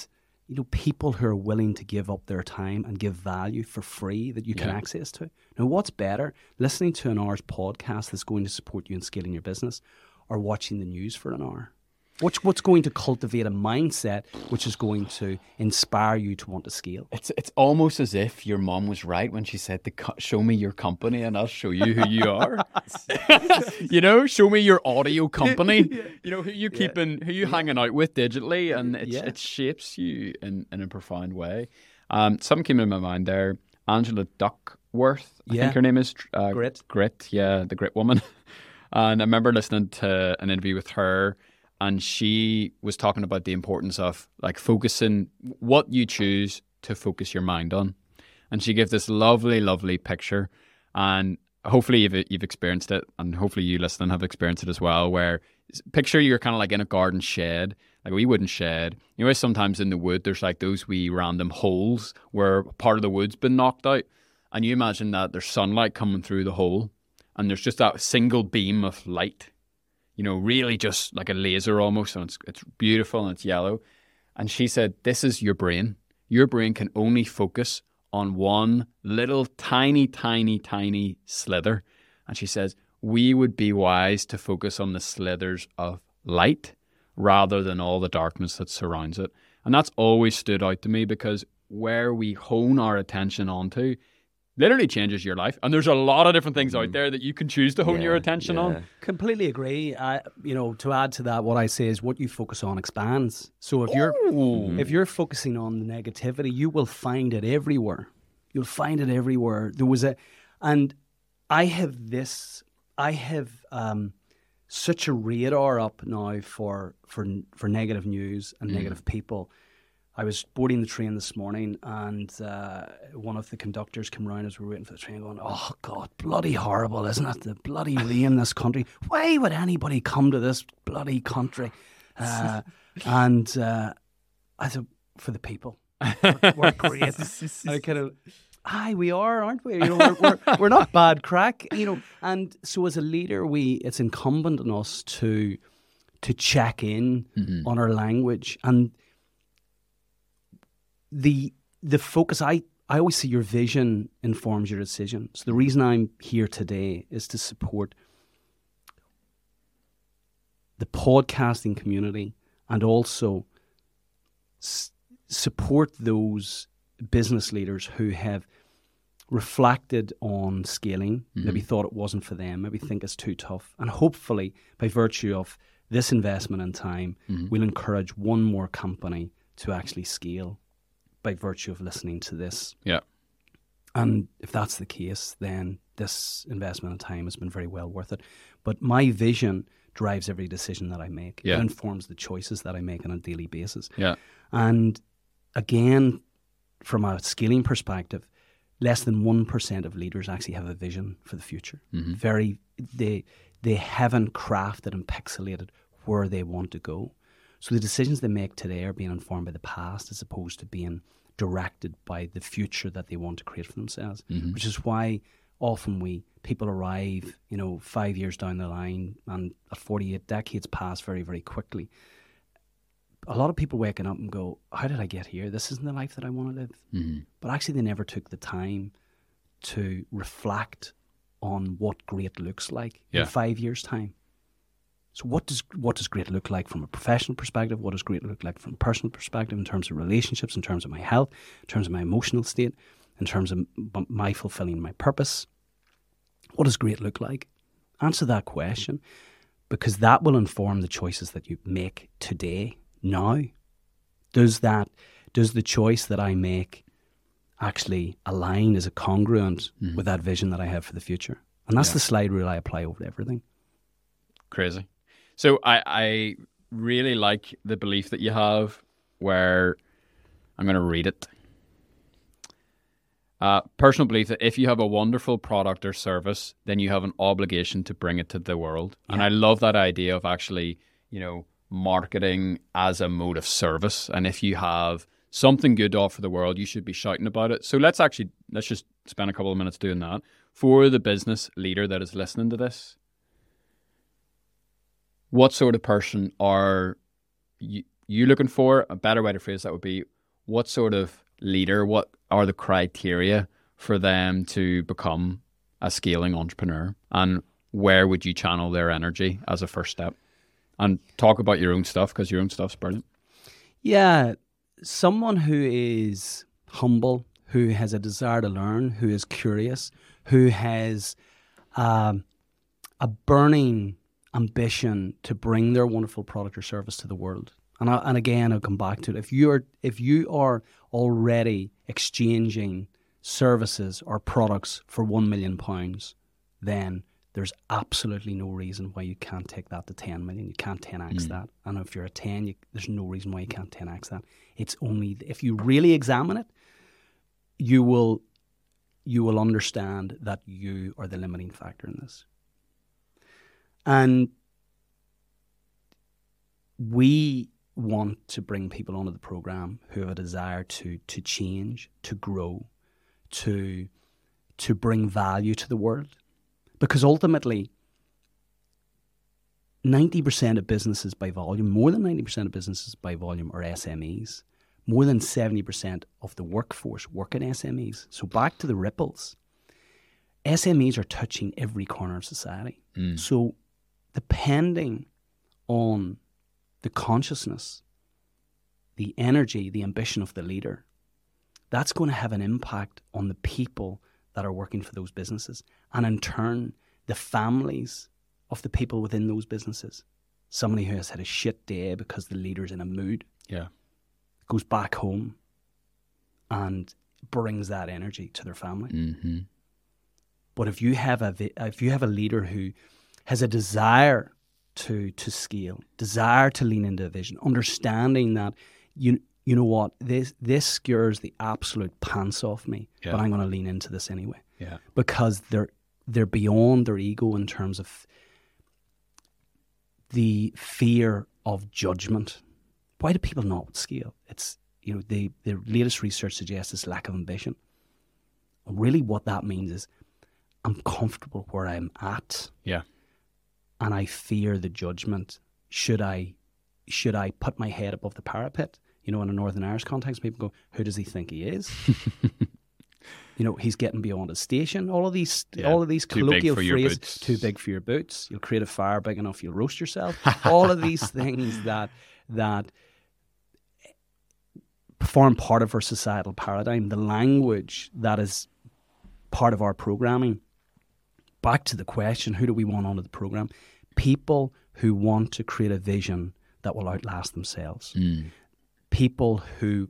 people who are willing to give up their time and give value for free that you can access to. Now, what's better, listening to an hour's podcast that's going to support you in scaling your business, or watching the news for an hour? What's going to cultivate a mindset which is going to inspire you to want to scale?
It's almost as if your mom was right when she said, show me your company and I'll show you who you are. Show me your audio company. Who you keeping, who you hanging out with digitally, and it shapes you in a profound way. Something came in my mind there. Angela Duckworth, I think her name is.
Grit.
Grit, the Grit woman. And I remember listening to an interview with her, and she was talking about the importance of like focusing what you choose to focus your mind on. And she gave this lovely, lovely picture. And hopefully you've experienced it, and hopefully you listening have experienced it as well, where picture you're kind of like in a garden shed, like a wee wooden shed. Sometimes in the wood there's like those wee random holes where part of the wood's been knocked out. And you imagine that there's sunlight coming through the hole, and there's just that single beam of light, really just like a laser almost, and it's beautiful and it's yellow. And she said, this is your brain. Your brain can only focus on one little tiny, tiny, tiny slither. And she says, we would be wise to focus on the slithers of light rather than all the darkness that surrounds it. And that's always stood out to me, because where we hone our attention onto literally changes your life. And there's a lot of different things out there that you can choose to hone your attention on.
Completely agree. To add to that, what I say is what you focus on expands. So if you're focusing on the negativity, you will find it everywhere. You'll find it everywhere. I have such a radar up now for negative news and negative people. I was boarding the train this morning, and one of the conductors came round as we were waiting for the train, going, "Oh God, bloody horrible, isn't it? The bloody rain in this country. Why would anybody come to this bloody country?" I said, "For the people, we're great." I kind of, we are, aren't we? We're not bad crack, And so as a leader, it's incumbent on us to check in on our language. And the focus, I always say your vision informs your decision. So the reason I'm here today is to support the podcasting community, and also support those business leaders who have reflected on scaling, maybe thought it wasn't for them, maybe think it's too tough. And hopefully, by virtue of this investment in time, we'll encourage one more company to actually scale by virtue of listening to this.
Yeah.
And if that's the case, then this investment in time has been very well worth it. But my vision drives every decision that I make.
Yeah.
It informs the choices that I make on a daily basis.
Yeah.
And again, from a scaling perspective, less than 1% of leaders actually have a vision for the future. They haven't crafted and pixelated where they want to go. So the decisions they make today are being informed by the past as opposed to being directed by the future that they want to create for themselves, which is why often people arrive, 5 years down the line, and at 48 decades pass very, very quickly. A lot of people waking up and go, how did I get here? This isn't the life that I want to live. But actually they never took the time to reflect on what great looks like in 5 years' time. So what does great look like from a professional perspective? What does great look like from a personal perspective, in terms of relationships, in terms of my health, in terms of my emotional state, in terms of my fulfilling my purpose? What does great look like? Answer that question, because that will inform the choices that you make today, now. Does the choice that I make actually align? Is it congruent with that vision that I have for the future? And that's the slide rule I apply over everything.
Crazy. So I really like the belief that you have, where I'm going to read it. Personal belief that if you have a wonderful product or service, then you have an obligation to bring it to the world. Yeah. And I love that idea of actually, marketing as a mode of service. And if you have something good to offer the world, you should be shouting about it. So let's just spend a couple of minutes doing that. For the business leader that is listening to this, what sort of person are you looking for? A better way to phrase that would be, what sort of leader, what are the criteria for them to become a scaling entrepreneur, and where would you channel their energy as a first step? And talk about your own stuff, because your own stuff's brilliant.
Yeah, someone who is humble, who has a desire to learn, who is curious, who has a burning ambition to bring their wonderful product or service to the world. And again, I'll come back to it. If you are already exchanging services or products for £1 million, then there's absolutely no reason why you can't take that to 10 million. You can't 10x that. And if you're at 10, there's no reason why you can't 10x that. It's only, if you really examine it, you will understand that you are the limiting factor in this. And we want to bring people onto the program who have a desire to change, to grow, to bring value to the world. Because ultimately, 90% of businesses by volume, more than 90% of businesses by volume are SMEs. More than 70% of the workforce work in SMEs. So back to the ripples. SMEs are touching every corner of society. So depending on the consciousness, the energy, the ambition of the leader, that's going to have an impact on the people that are working for those businesses, and in turn, the families of the people within those businesses. Somebody who has had a shit day because the leader's in a mood, goes back home and brings that energy to their family. Mm-hmm. But if you have a leader who has a desire to scale, desire to lean into a vision, understanding that you know what, this scares the absolute pants off me, but I'm going to lean into this anyway. Yeah. Because they're beyond their ego in terms of the fear of judgment. Why do people not scale? It's, the latest research suggests this lack of ambition. And really what that means is I'm comfortable where I'm at. Yeah. And I fear the judgment. Should I put my head above the parapet? In a Northern Irish context, people go, who does he think he is? He's getting beyond his station. All of these colloquial phrases, too big for your boots. You'll create a fire big enough, you'll roast yourself. All of these things that form part of our societal paradigm, the language that is part of our programming. Back to the question, who do we want onto the program? People who want to create a vision that will outlast themselves. People who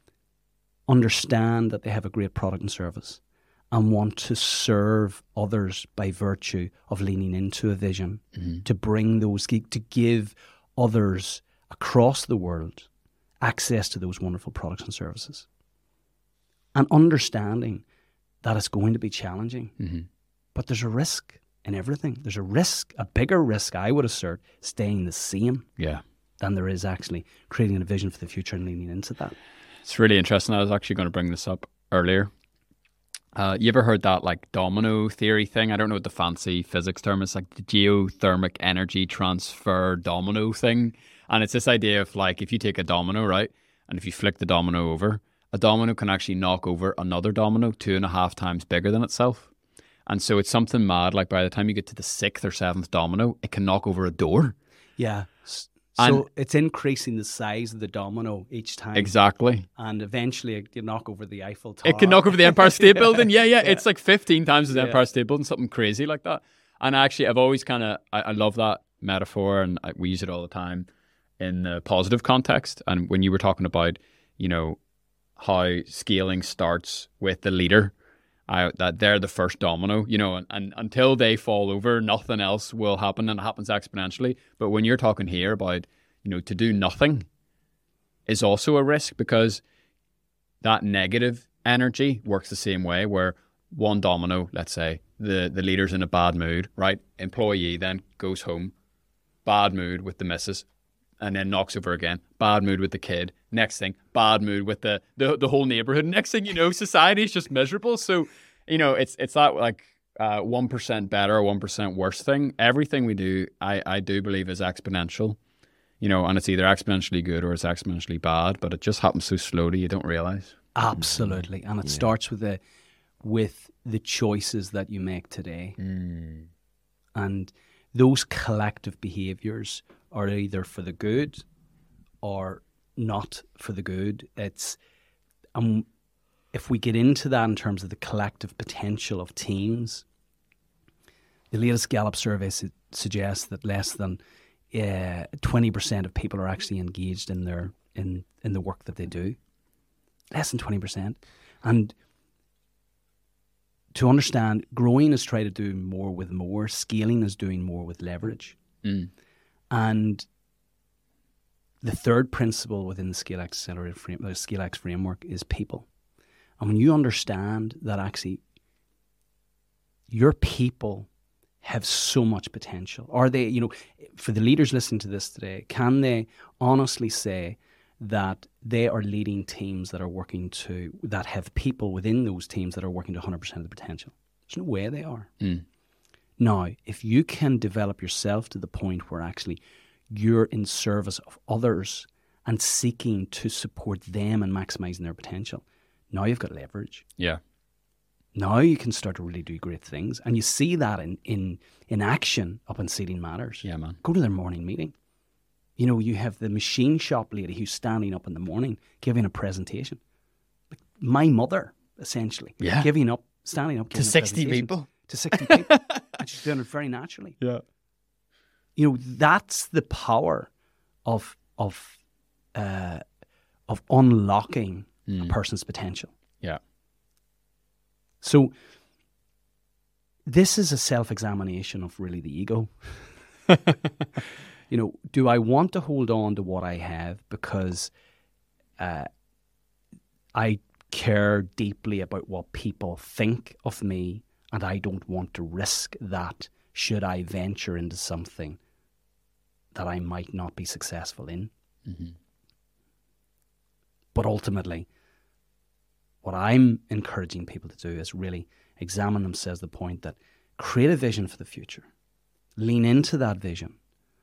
understand that they have a great product and service and want to serve others by virtue of leaning into a vision, to bring those, to give others across the world access to those wonderful products and services. And understanding that it's going to be challenging, but there's a risk in everything. There's a risk, a bigger risk, I would assert, staying the same. Than there is actually creating a vision for the future and leaning into that. It's
really interesting. I was actually going to bring this up earlier. You ever heard that domino theory thing? I don't know what the fancy physics term is, the geothermic energy transfer domino thing. And it's this idea of if you take a domino, right, and if you flick the domino over, a domino can actually knock over another domino 2.5 times bigger than itself. And so it's something mad, by the time you get to the 6th or 7th domino, it can knock over a door.
Yeah. So it's increasing the size of the domino each time.
Exactly.
And eventually you knock over the Eiffel Tower.
It can knock over the Empire State Building. Yeah. It's 15 times the Empire State Building, something crazy like that. And actually, I've always I love that metaphor, and we use it all the time in the positive context. And when you were talking about, how scaling starts with the leader, that they're the first domino, and until they fall over, nothing else will happen, and it happens exponentially. But when you're talking here about, to do nothing is also a risk, because that negative energy works the same way, where one domino, let's say the leader's in a bad mood, right? Employee then goes home, bad mood with the missus, and then knocks over again, bad mood with the kid. Next thing, bad mood with the whole neighborhood. Next thing you know, society is just miserable. So, it's that 1% better or 1% worse thing. Everything we do, I do believe, is exponential. you know, and it's either exponentially good or it's exponentially bad, but it just happens so slowly you don't realize.
Absolutely. And it starts with the choices that you make today. And those collective behaviors are either for the good or not for the good. It's if we get into that in terms of the collective potential of teams, the latest Gallup survey suggests that less than 20% of people are actually engaged in the work that they do. Less than 20%. And to understand, growing is trying to do more with more. Scaling is doing more with leverage. And the third principle within the ScaleX framework is people. And when you understand that actually your people have so much potential, are they, you know, for the leaders listening to this today, can they honestly say that they are leading teams that have people within those teams that are working to 100% of the potential? There's no way they are. Now, if you can develop yourself to the point where actually you're in service of others and seeking to support them and maximizing their potential, now you've got leverage.
Yeah.
Now you can start to really do great things. And you see that in action up in Seeding Matters.
Yeah, man.
Go to their morning meeting. You know, you have the machine shop lady who's standing up in the morning giving a presentation. Like my mother, essentially.
Yeah.
Standing up.
To 60 people.
To 60 people. And she's doing it very naturally.
Yeah.
You know, that's the power of unlocking a person's potential.
Yeah.
So this is a self-examination of really the ego. You know, do I want to hold on to what I have because I care deeply about what people think of me and I don't want to risk that should I venture into something that I might not be successful in? But ultimately, what I'm encouraging people to do is really examine themselves to the point that create a vision for the future. Lean into that vision.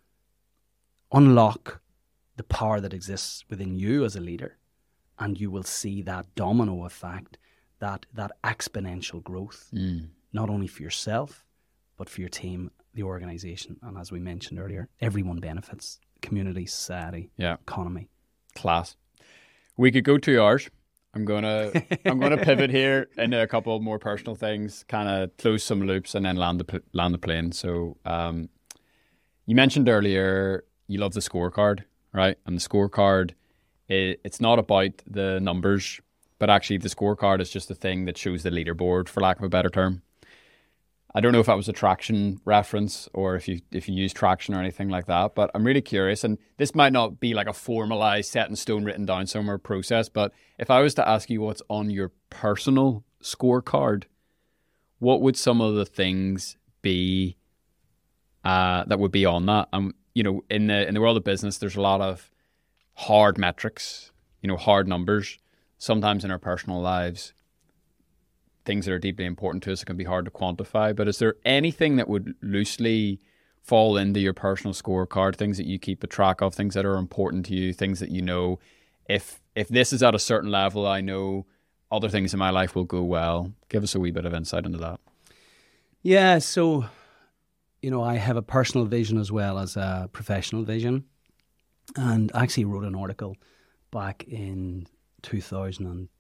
Unlock the power that exists within you as a leader, and you will see that domino effect, that exponential growth, not only for yourself, but for your team, the organization. And as we mentioned earlier, everyone benefits. Community, society, economy.
Class. We could go 2 hours. I'm gonna pivot here into a couple of more personal things, kind of close some loops, and then land the plane. So, you mentioned earlier you love the scorecard, right? And the scorecard, it's not about the numbers, but actually the scorecard is just the thing that shows the leaderboard, for lack of a better term. I don't know if that was a Traction reference or if you use Traction or anything like that, but I'm really curious. And this might not be like a formalized, set in stone, written down somewhere process, but if I was to ask you what's on your personal scorecard, what would some of the things be that would be on that? You know, in the world of business, there's a lot of hard metrics, you know, hard numbers. Sometimes in our personal lives, things that are deeply important to us, it can be hard to quantify. But is there anything that would loosely fall into your personal scorecard, things that you keep a track of, things that are important to you, things that you know, if this is at a certain level, I know other things in my life will go well? Give us a wee bit of insight into that.
Yeah, so, you know, I have a personal vision as well as a professional vision. And I actually wrote an article back in 2022,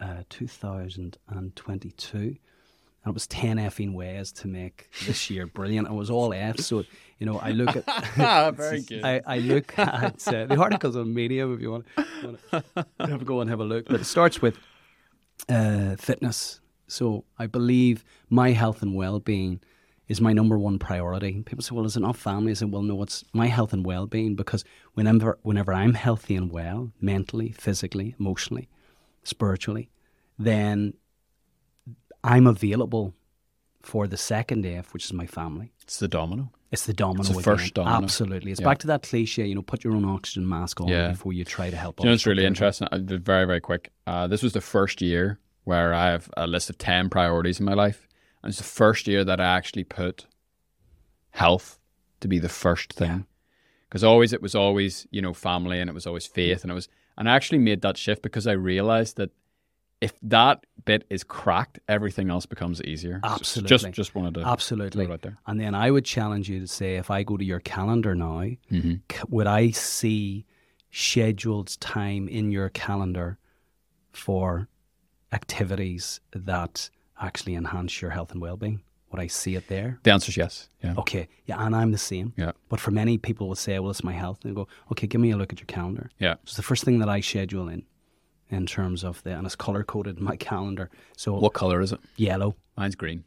and it was 10 effing ways to make this year brilliant. It was all F's. So, you know, I look at
very good.
I look at the articles on Medium if you want to go and have a look. But it starts with fitness. So I believe my health and well-being is my number one priority. People say, well, is it not family? I say, well, no, it's my health and well-being, because whenever I'm healthy and well, mentally, physically, emotionally, spiritually, then I'm available for the second F, which is my family.
It's the domino.
It's the domino.
It's the first domino.
Absolutely. It's back to that cliche, you know, put your own oxygen mask on before you try to help others.
You know, it's really interesting. Very, very quick. This was the first year where I have a list of 10 priorities in my life. And it's the first year that I actually put health to be the first thing. Because always it was always, you know, family, and it was always faith, and I actually made that shift because I realized that if that bit is cracked, everything else becomes easier.
Absolutely.
Just wanted to
absolutely
throw it out there.
And then I would challenge you to say, if I go to your calendar now,
Mm-hmm.
would I see scheduled time in your calendar for activities that actually enhance your health and well-being? Would I see it there?
The answer is yes. Yeah.
Okay, yeah, and I'm the same.
Yeah.
But for many people will say, well, it's my health. And they go, okay, give me a look at your calendar.
Yeah.
It's the first thing that I schedule in terms of and it's color-coded in my calendar. So
What color is it?
yellow.
Mine's green.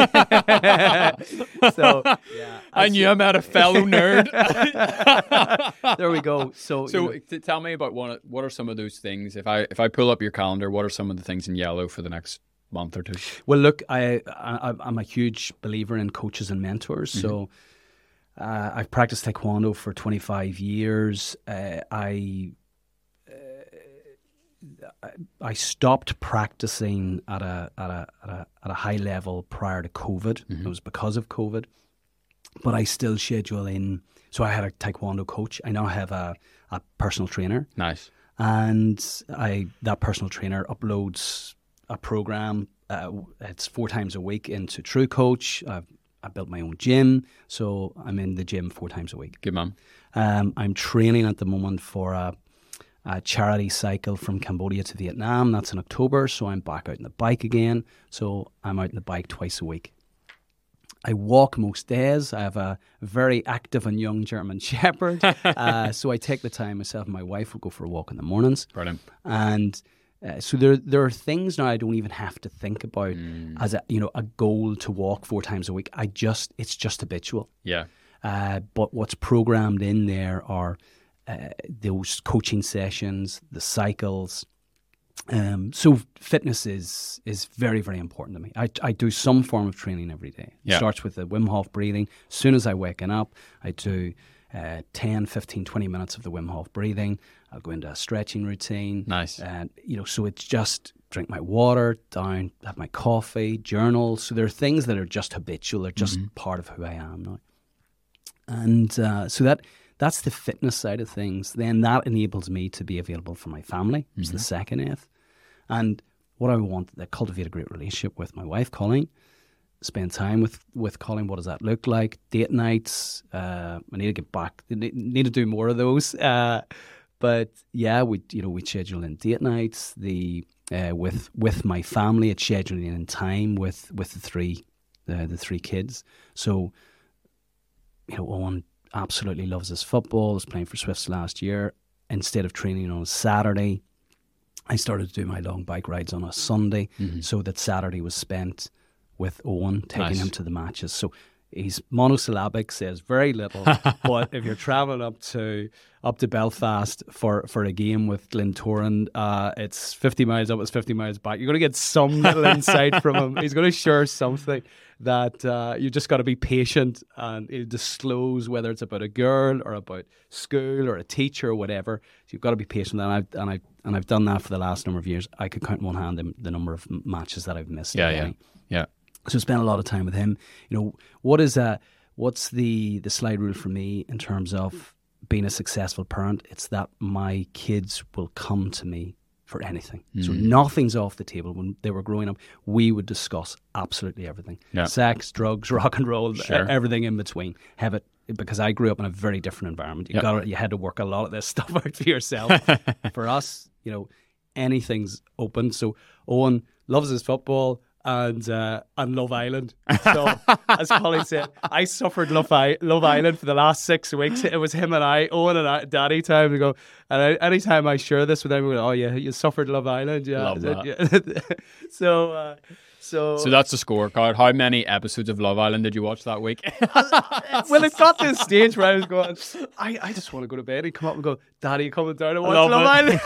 So, yeah.
I knew I met a fellow nerd.
There we go. So
Tell me about what are some of those things? If I pull up your calendar, what are some of the things in yellow for the next month or two?
well, look, I'm a huge believer in coaches and mentors.
Mm-hmm.
So I've practiced Taekwondo for 25 years. I stopped practicing at a high level prior to COVID.
Mm-hmm.
It was because of COVID, but I still schedule in. So I had a Taekwondo coach. I now have a personal trainer,
Nice.
and that personal trainer uploads a program. It's 4 times a week into True Coach. I built my own gym, so I'm in the gym 4 times a week.
Good man.
I'm training at the moment for a charity cycle from Cambodia to Vietnam. That's in October, so I'm back out on the bike again. So I'm out on the bike twice a week. I walk most days. I have a very active and young German Shepherd, so I take the time. Myself and my wife will go for a walk in the mornings.
Brilliant.
And so there are things now I don't even have to think about as a goal to walk 4 times a week. It's just habitual.
Yeah.
But what's programmed in there are those coaching sessions, the cycles. So fitness is very, very important to me. I do some form of training every day. It starts with the Wim Hof breathing. As soon as I waken up, I do 10, 15, 20 minutes of the Wim Hof breathing. I'll go into a stretching routine.
Nice.
And, so it's just drink my water, down, have my coffee, journal. So there are things that are just habitual. They're just part of who I am now. And so that's the fitness side of things. Then that enables me to be available for my family. It's the second F. And what I want, to cultivate a great relationship with my wife, Colleen. Spend time with Colleen. What does that look like? Date nights. I need to get back. Need to do more of those. But yeah, we schedule in date nights. With my family, it's scheduling in time with the 3 kids. So Owen absolutely loves his football. Was playing for Swifts last year. Instead of training on a Saturday, I started to do my long bike rides on a Sunday, so that Saturday was spent with Owen, taking him to the matches. So he's monosyllabic, says very little, but if you're travelling up to Belfast for a game with Glentoran, it's 50 miles up, it's 50 miles back. You're going to get some little insight from him. He's going to share something that you just got to be patient, and he'll disclose whether it's about a girl or about school or a teacher or whatever. So you've got to be patient, and I've done that for the last number of years. I could count in one hand the number of matches that I've missed.
Yeah.
So I spent a lot of time with him. What's the slide rule for me in terms of being a successful parent? It's that my kids will come to me for anything. So nothing's off the table. When they were growing up, we would discuss absolutely everything.
Yeah.
Sex, drugs, rock and roll,
Sure.
everything in between. Have it, because I grew up in a very different environment. You had to work a lot of this stuff out for yourself. For us, anything's open. So Owen loves his football and Love Island. So as Colin said, I suffered Love Island for the last 6 weeks. It was him and I, Owen and I, daddy time to go. And anytime I share this with anyone, oh yeah, you suffered Love Island. Yeah.
Love that.
Yeah. So
that's the scorecard. How many episodes of Love Island did you watch that week?
well, it got to the stage where I was going, I just want to go to bed. He'd come up and go, Daddy, you coming down and watch Love Island?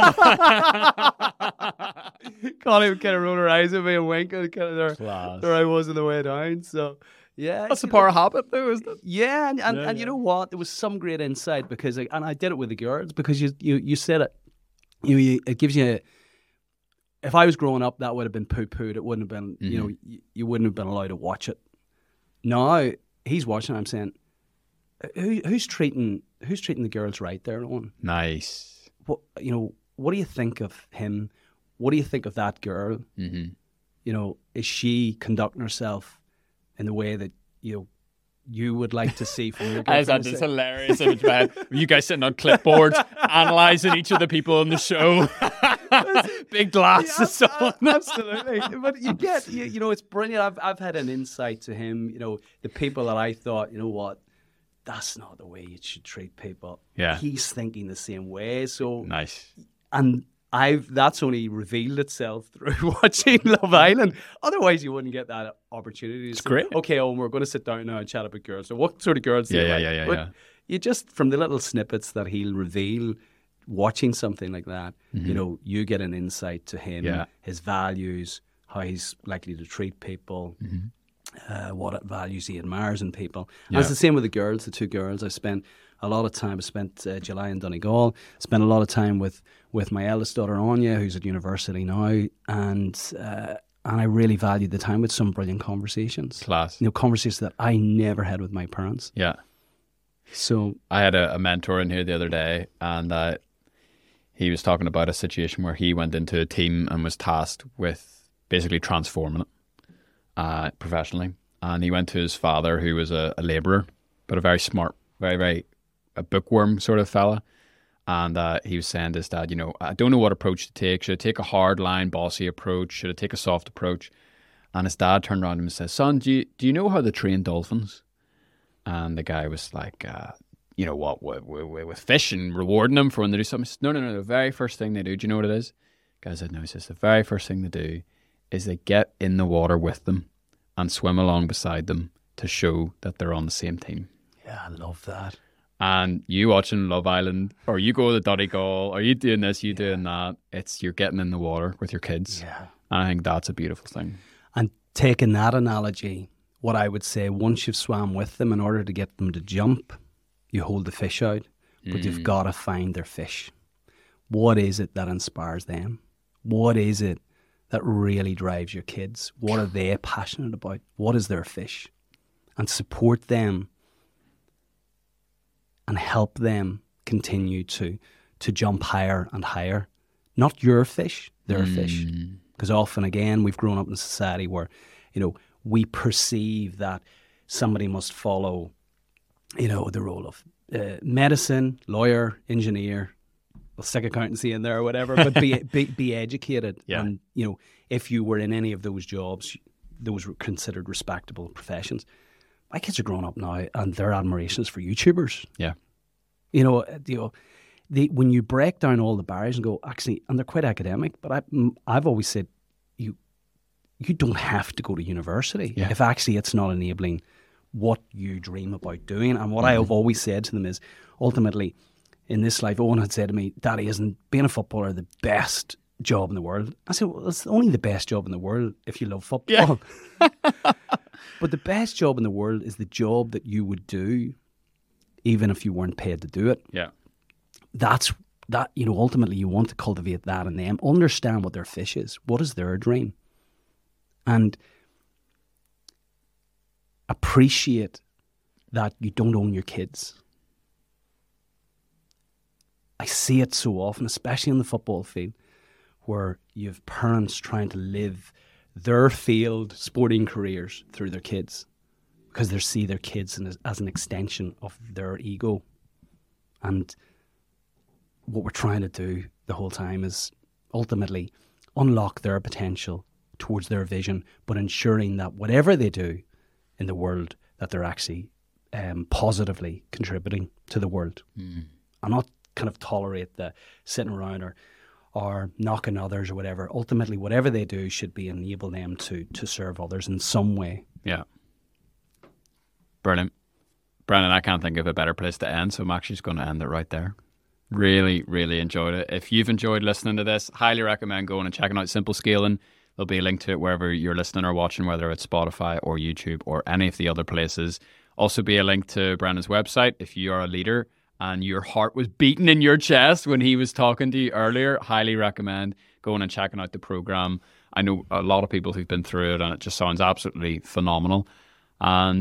Colin would kind of roll her eyes at me and wink, and kind of there I was on the way down. So yeah,
That's a power of habit, though, isn't it?
Yeah, and you know what? There was some great insight because, and I did it with the girls because you said it. It gives you. If I was growing up, that would have been poo-pooed. It wouldn't have been, you wouldn't have been allowed to watch it. Now he's watching. I'm saying, who's treating who's treating the girls right there, Owen?
Nice.
What what do you think of him? What do you think of that girl?
Mm-hmm.
Is she conducting herself in the way that you would like to see from your girlfriend?
That's just hilarious image, man. You guys sitting on clipboards, analysing each of the people on the show. Big glasses on.
Absolutely. But you get, it's brilliant. I've had an insight to him, the people that I thought, what, that's not the way you should treat people.
Yeah.
He's thinking the same way. So
nice.
And that's only revealed itself through watching Love Island. Otherwise, you wouldn't get that opportunity.
It's great.
Okay, Owen, we're going to sit down now and chat about girls. So what sort of girls do you like?
Yeah.
You just, from the little snippets that he'll reveal, watching something like that, you get an insight to him, his values, how he's likely to treat people, what values he admires in people. And it's the same with the girls, the two girls. I spent a lot of time. I spent July in Donegal. Spent a lot of time with my eldest daughter Anya, who's at university now, and I really valued the time with some brilliant conversations.
Class.
Conversations that I never had with my parents.
Yeah.
So
I had a mentor in here the other day, and he was talking about a situation where he went into a team and was tasked with basically transforming it professionally. And he went to his father, who was a labourer, but a very smart, very, very a bookworm sort of fella. And he was saying to his dad, I don't know what approach to take. Should I take a hard line, bossy approach? Should I take a soft approach? And his dad turned around to him and said, son, do you know how they train dolphins? And the guy was like, what, with fish and rewarding them for when they do something? He said, no, the very first thing they do, do you know what it is? The guy said, no. He says, the very first thing they do is they get in the water with them and swim along beside them to show that they're on the same team.
Yeah, I love that.
And you watching Love Island, or you go to the Donegal, or you doing this, you doing that, you're getting in the water with your kids.
Yeah.
And I think that's a beautiful thing.
And taking that analogy, what I would say, once you've swam with them, in order to get them to jump, you hold the fish out, but you've got to find their fish. What is it that inspires them? What is it that really drives your kids? What are they passionate about? What is their fish? And support them and help them continue to jump higher and higher. Not your fish, their fish. Because often, again, we've grown up in a society where, we perceive that somebody must follow, the role of medicine, lawyer, engineer. We'll stick accountancy in there or whatever, but be educated.
Yeah.
And, if you were in any of those jobs, those were considered respectable professions. My kids are growing up now, and their admiration is for YouTubers.
Yeah.
When you break down all the barriers and go, actually, and they're quite academic, but I've always said, you don't have to go to university if actually it's not enabling what you dream about doing. And what I have always said to them is, ultimately, in this life, Owen had said to me, Daddy, isn't being a footballer the best job in the world? I said, well, it's only the best job in the world if you love football. Yeah. But the best job in the world is the job that you would do even if you weren't paid to do it.
Yeah.
That's that, ultimately you want to cultivate that in them, understand what their fish is, what is their dream, and appreciate that you don't own your kids. I see it so often, especially in the football field, where you have parents trying to live their field sporting careers through their kids because they see their kids as an extension of their ego. And what we're trying to do the whole time is ultimately unlock their potential towards their vision, but ensuring that whatever they do in the world, that they're actually positively contributing to the world. And not kind of tolerate the sitting around or knocking others or whatever. Ultimately, whatever they do should be enable them to serve others in some way.
Yeah. Brilliant. Brendan, I can't think of a better place to end, so I'm actually just going to end it right there. Really, really enjoyed it. If you've enjoyed listening to this, highly recommend going and checking out Simple Scaling. There'll be a link to it wherever you're listening or watching, whether it's Spotify or YouTube or any of the other places. Also be a link to Brendan's website. If you are a leader and your heart was beating in your chest when he was talking to you earlier, highly recommend going and checking out the program. I know a lot of people who've been through it and it just sounds absolutely phenomenal. And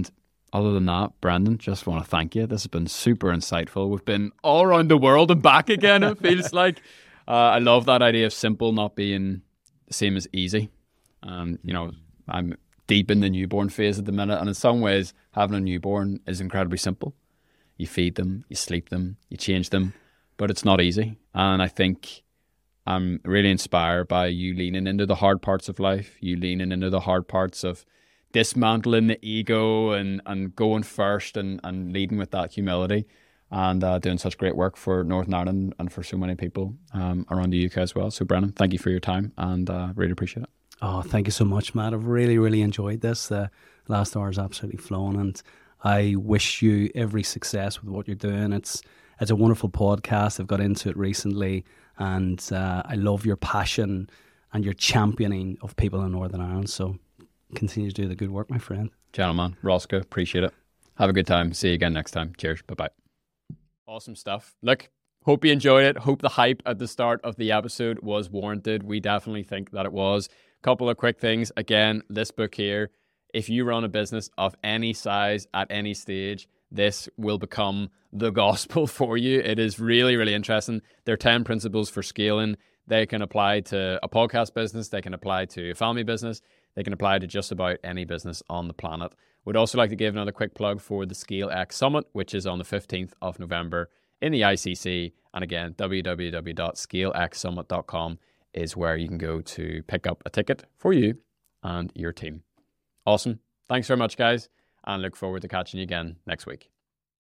Other than that, Brendan, just want to thank you. This has been super insightful. We've been all around the world and back again, it feels like. I love that idea of simple not being the same as easy. I'm deep in the newborn phase at the minute, and in some ways, having a newborn is incredibly simple. You feed them, you sleep them, you change them, but it's not easy. And I think I'm really inspired by you leaning into the hard parts of life, you leaning into the hard parts of dismantling the ego and going first and leading with that humility, and doing such great work for Northern Ireland and for so many people around the UK as well. So Brendan, thank you for your time, and really appreciate it.
Oh, thank you so much, Matt. I've really, really enjoyed this. The last hour is absolutely flown, and I wish you every success with what you're doing. It's a wonderful podcast. I've got into it recently, and I love your passion and your championing of people in Northern Ireland. So continue to do the good work, my friend.
Gentleman, Roscoe, appreciate it. Have a good time. See you again next time. Cheers. Bye-bye. Awesome stuff. Look, hope you enjoyed it. Hope the hype at the start of the episode was warranted. We definitely think that it was. Couple of quick things. Again, this book here, if you run a business of any size at any stage, this will become the gospel for you. It is really, really interesting. There are 10 principles for scaling. They can apply to a podcast business. They can apply to a family business. They can apply to just about any business on the planet. Would also like to give another quick plug for the ScaleX Summit, which is on the 15th of November in the ICC. And again, www.scalexsummit.com is where you can go to pick up a ticket for you and your team. Awesome. Thanks very much, guys, and look forward to catching you again next week.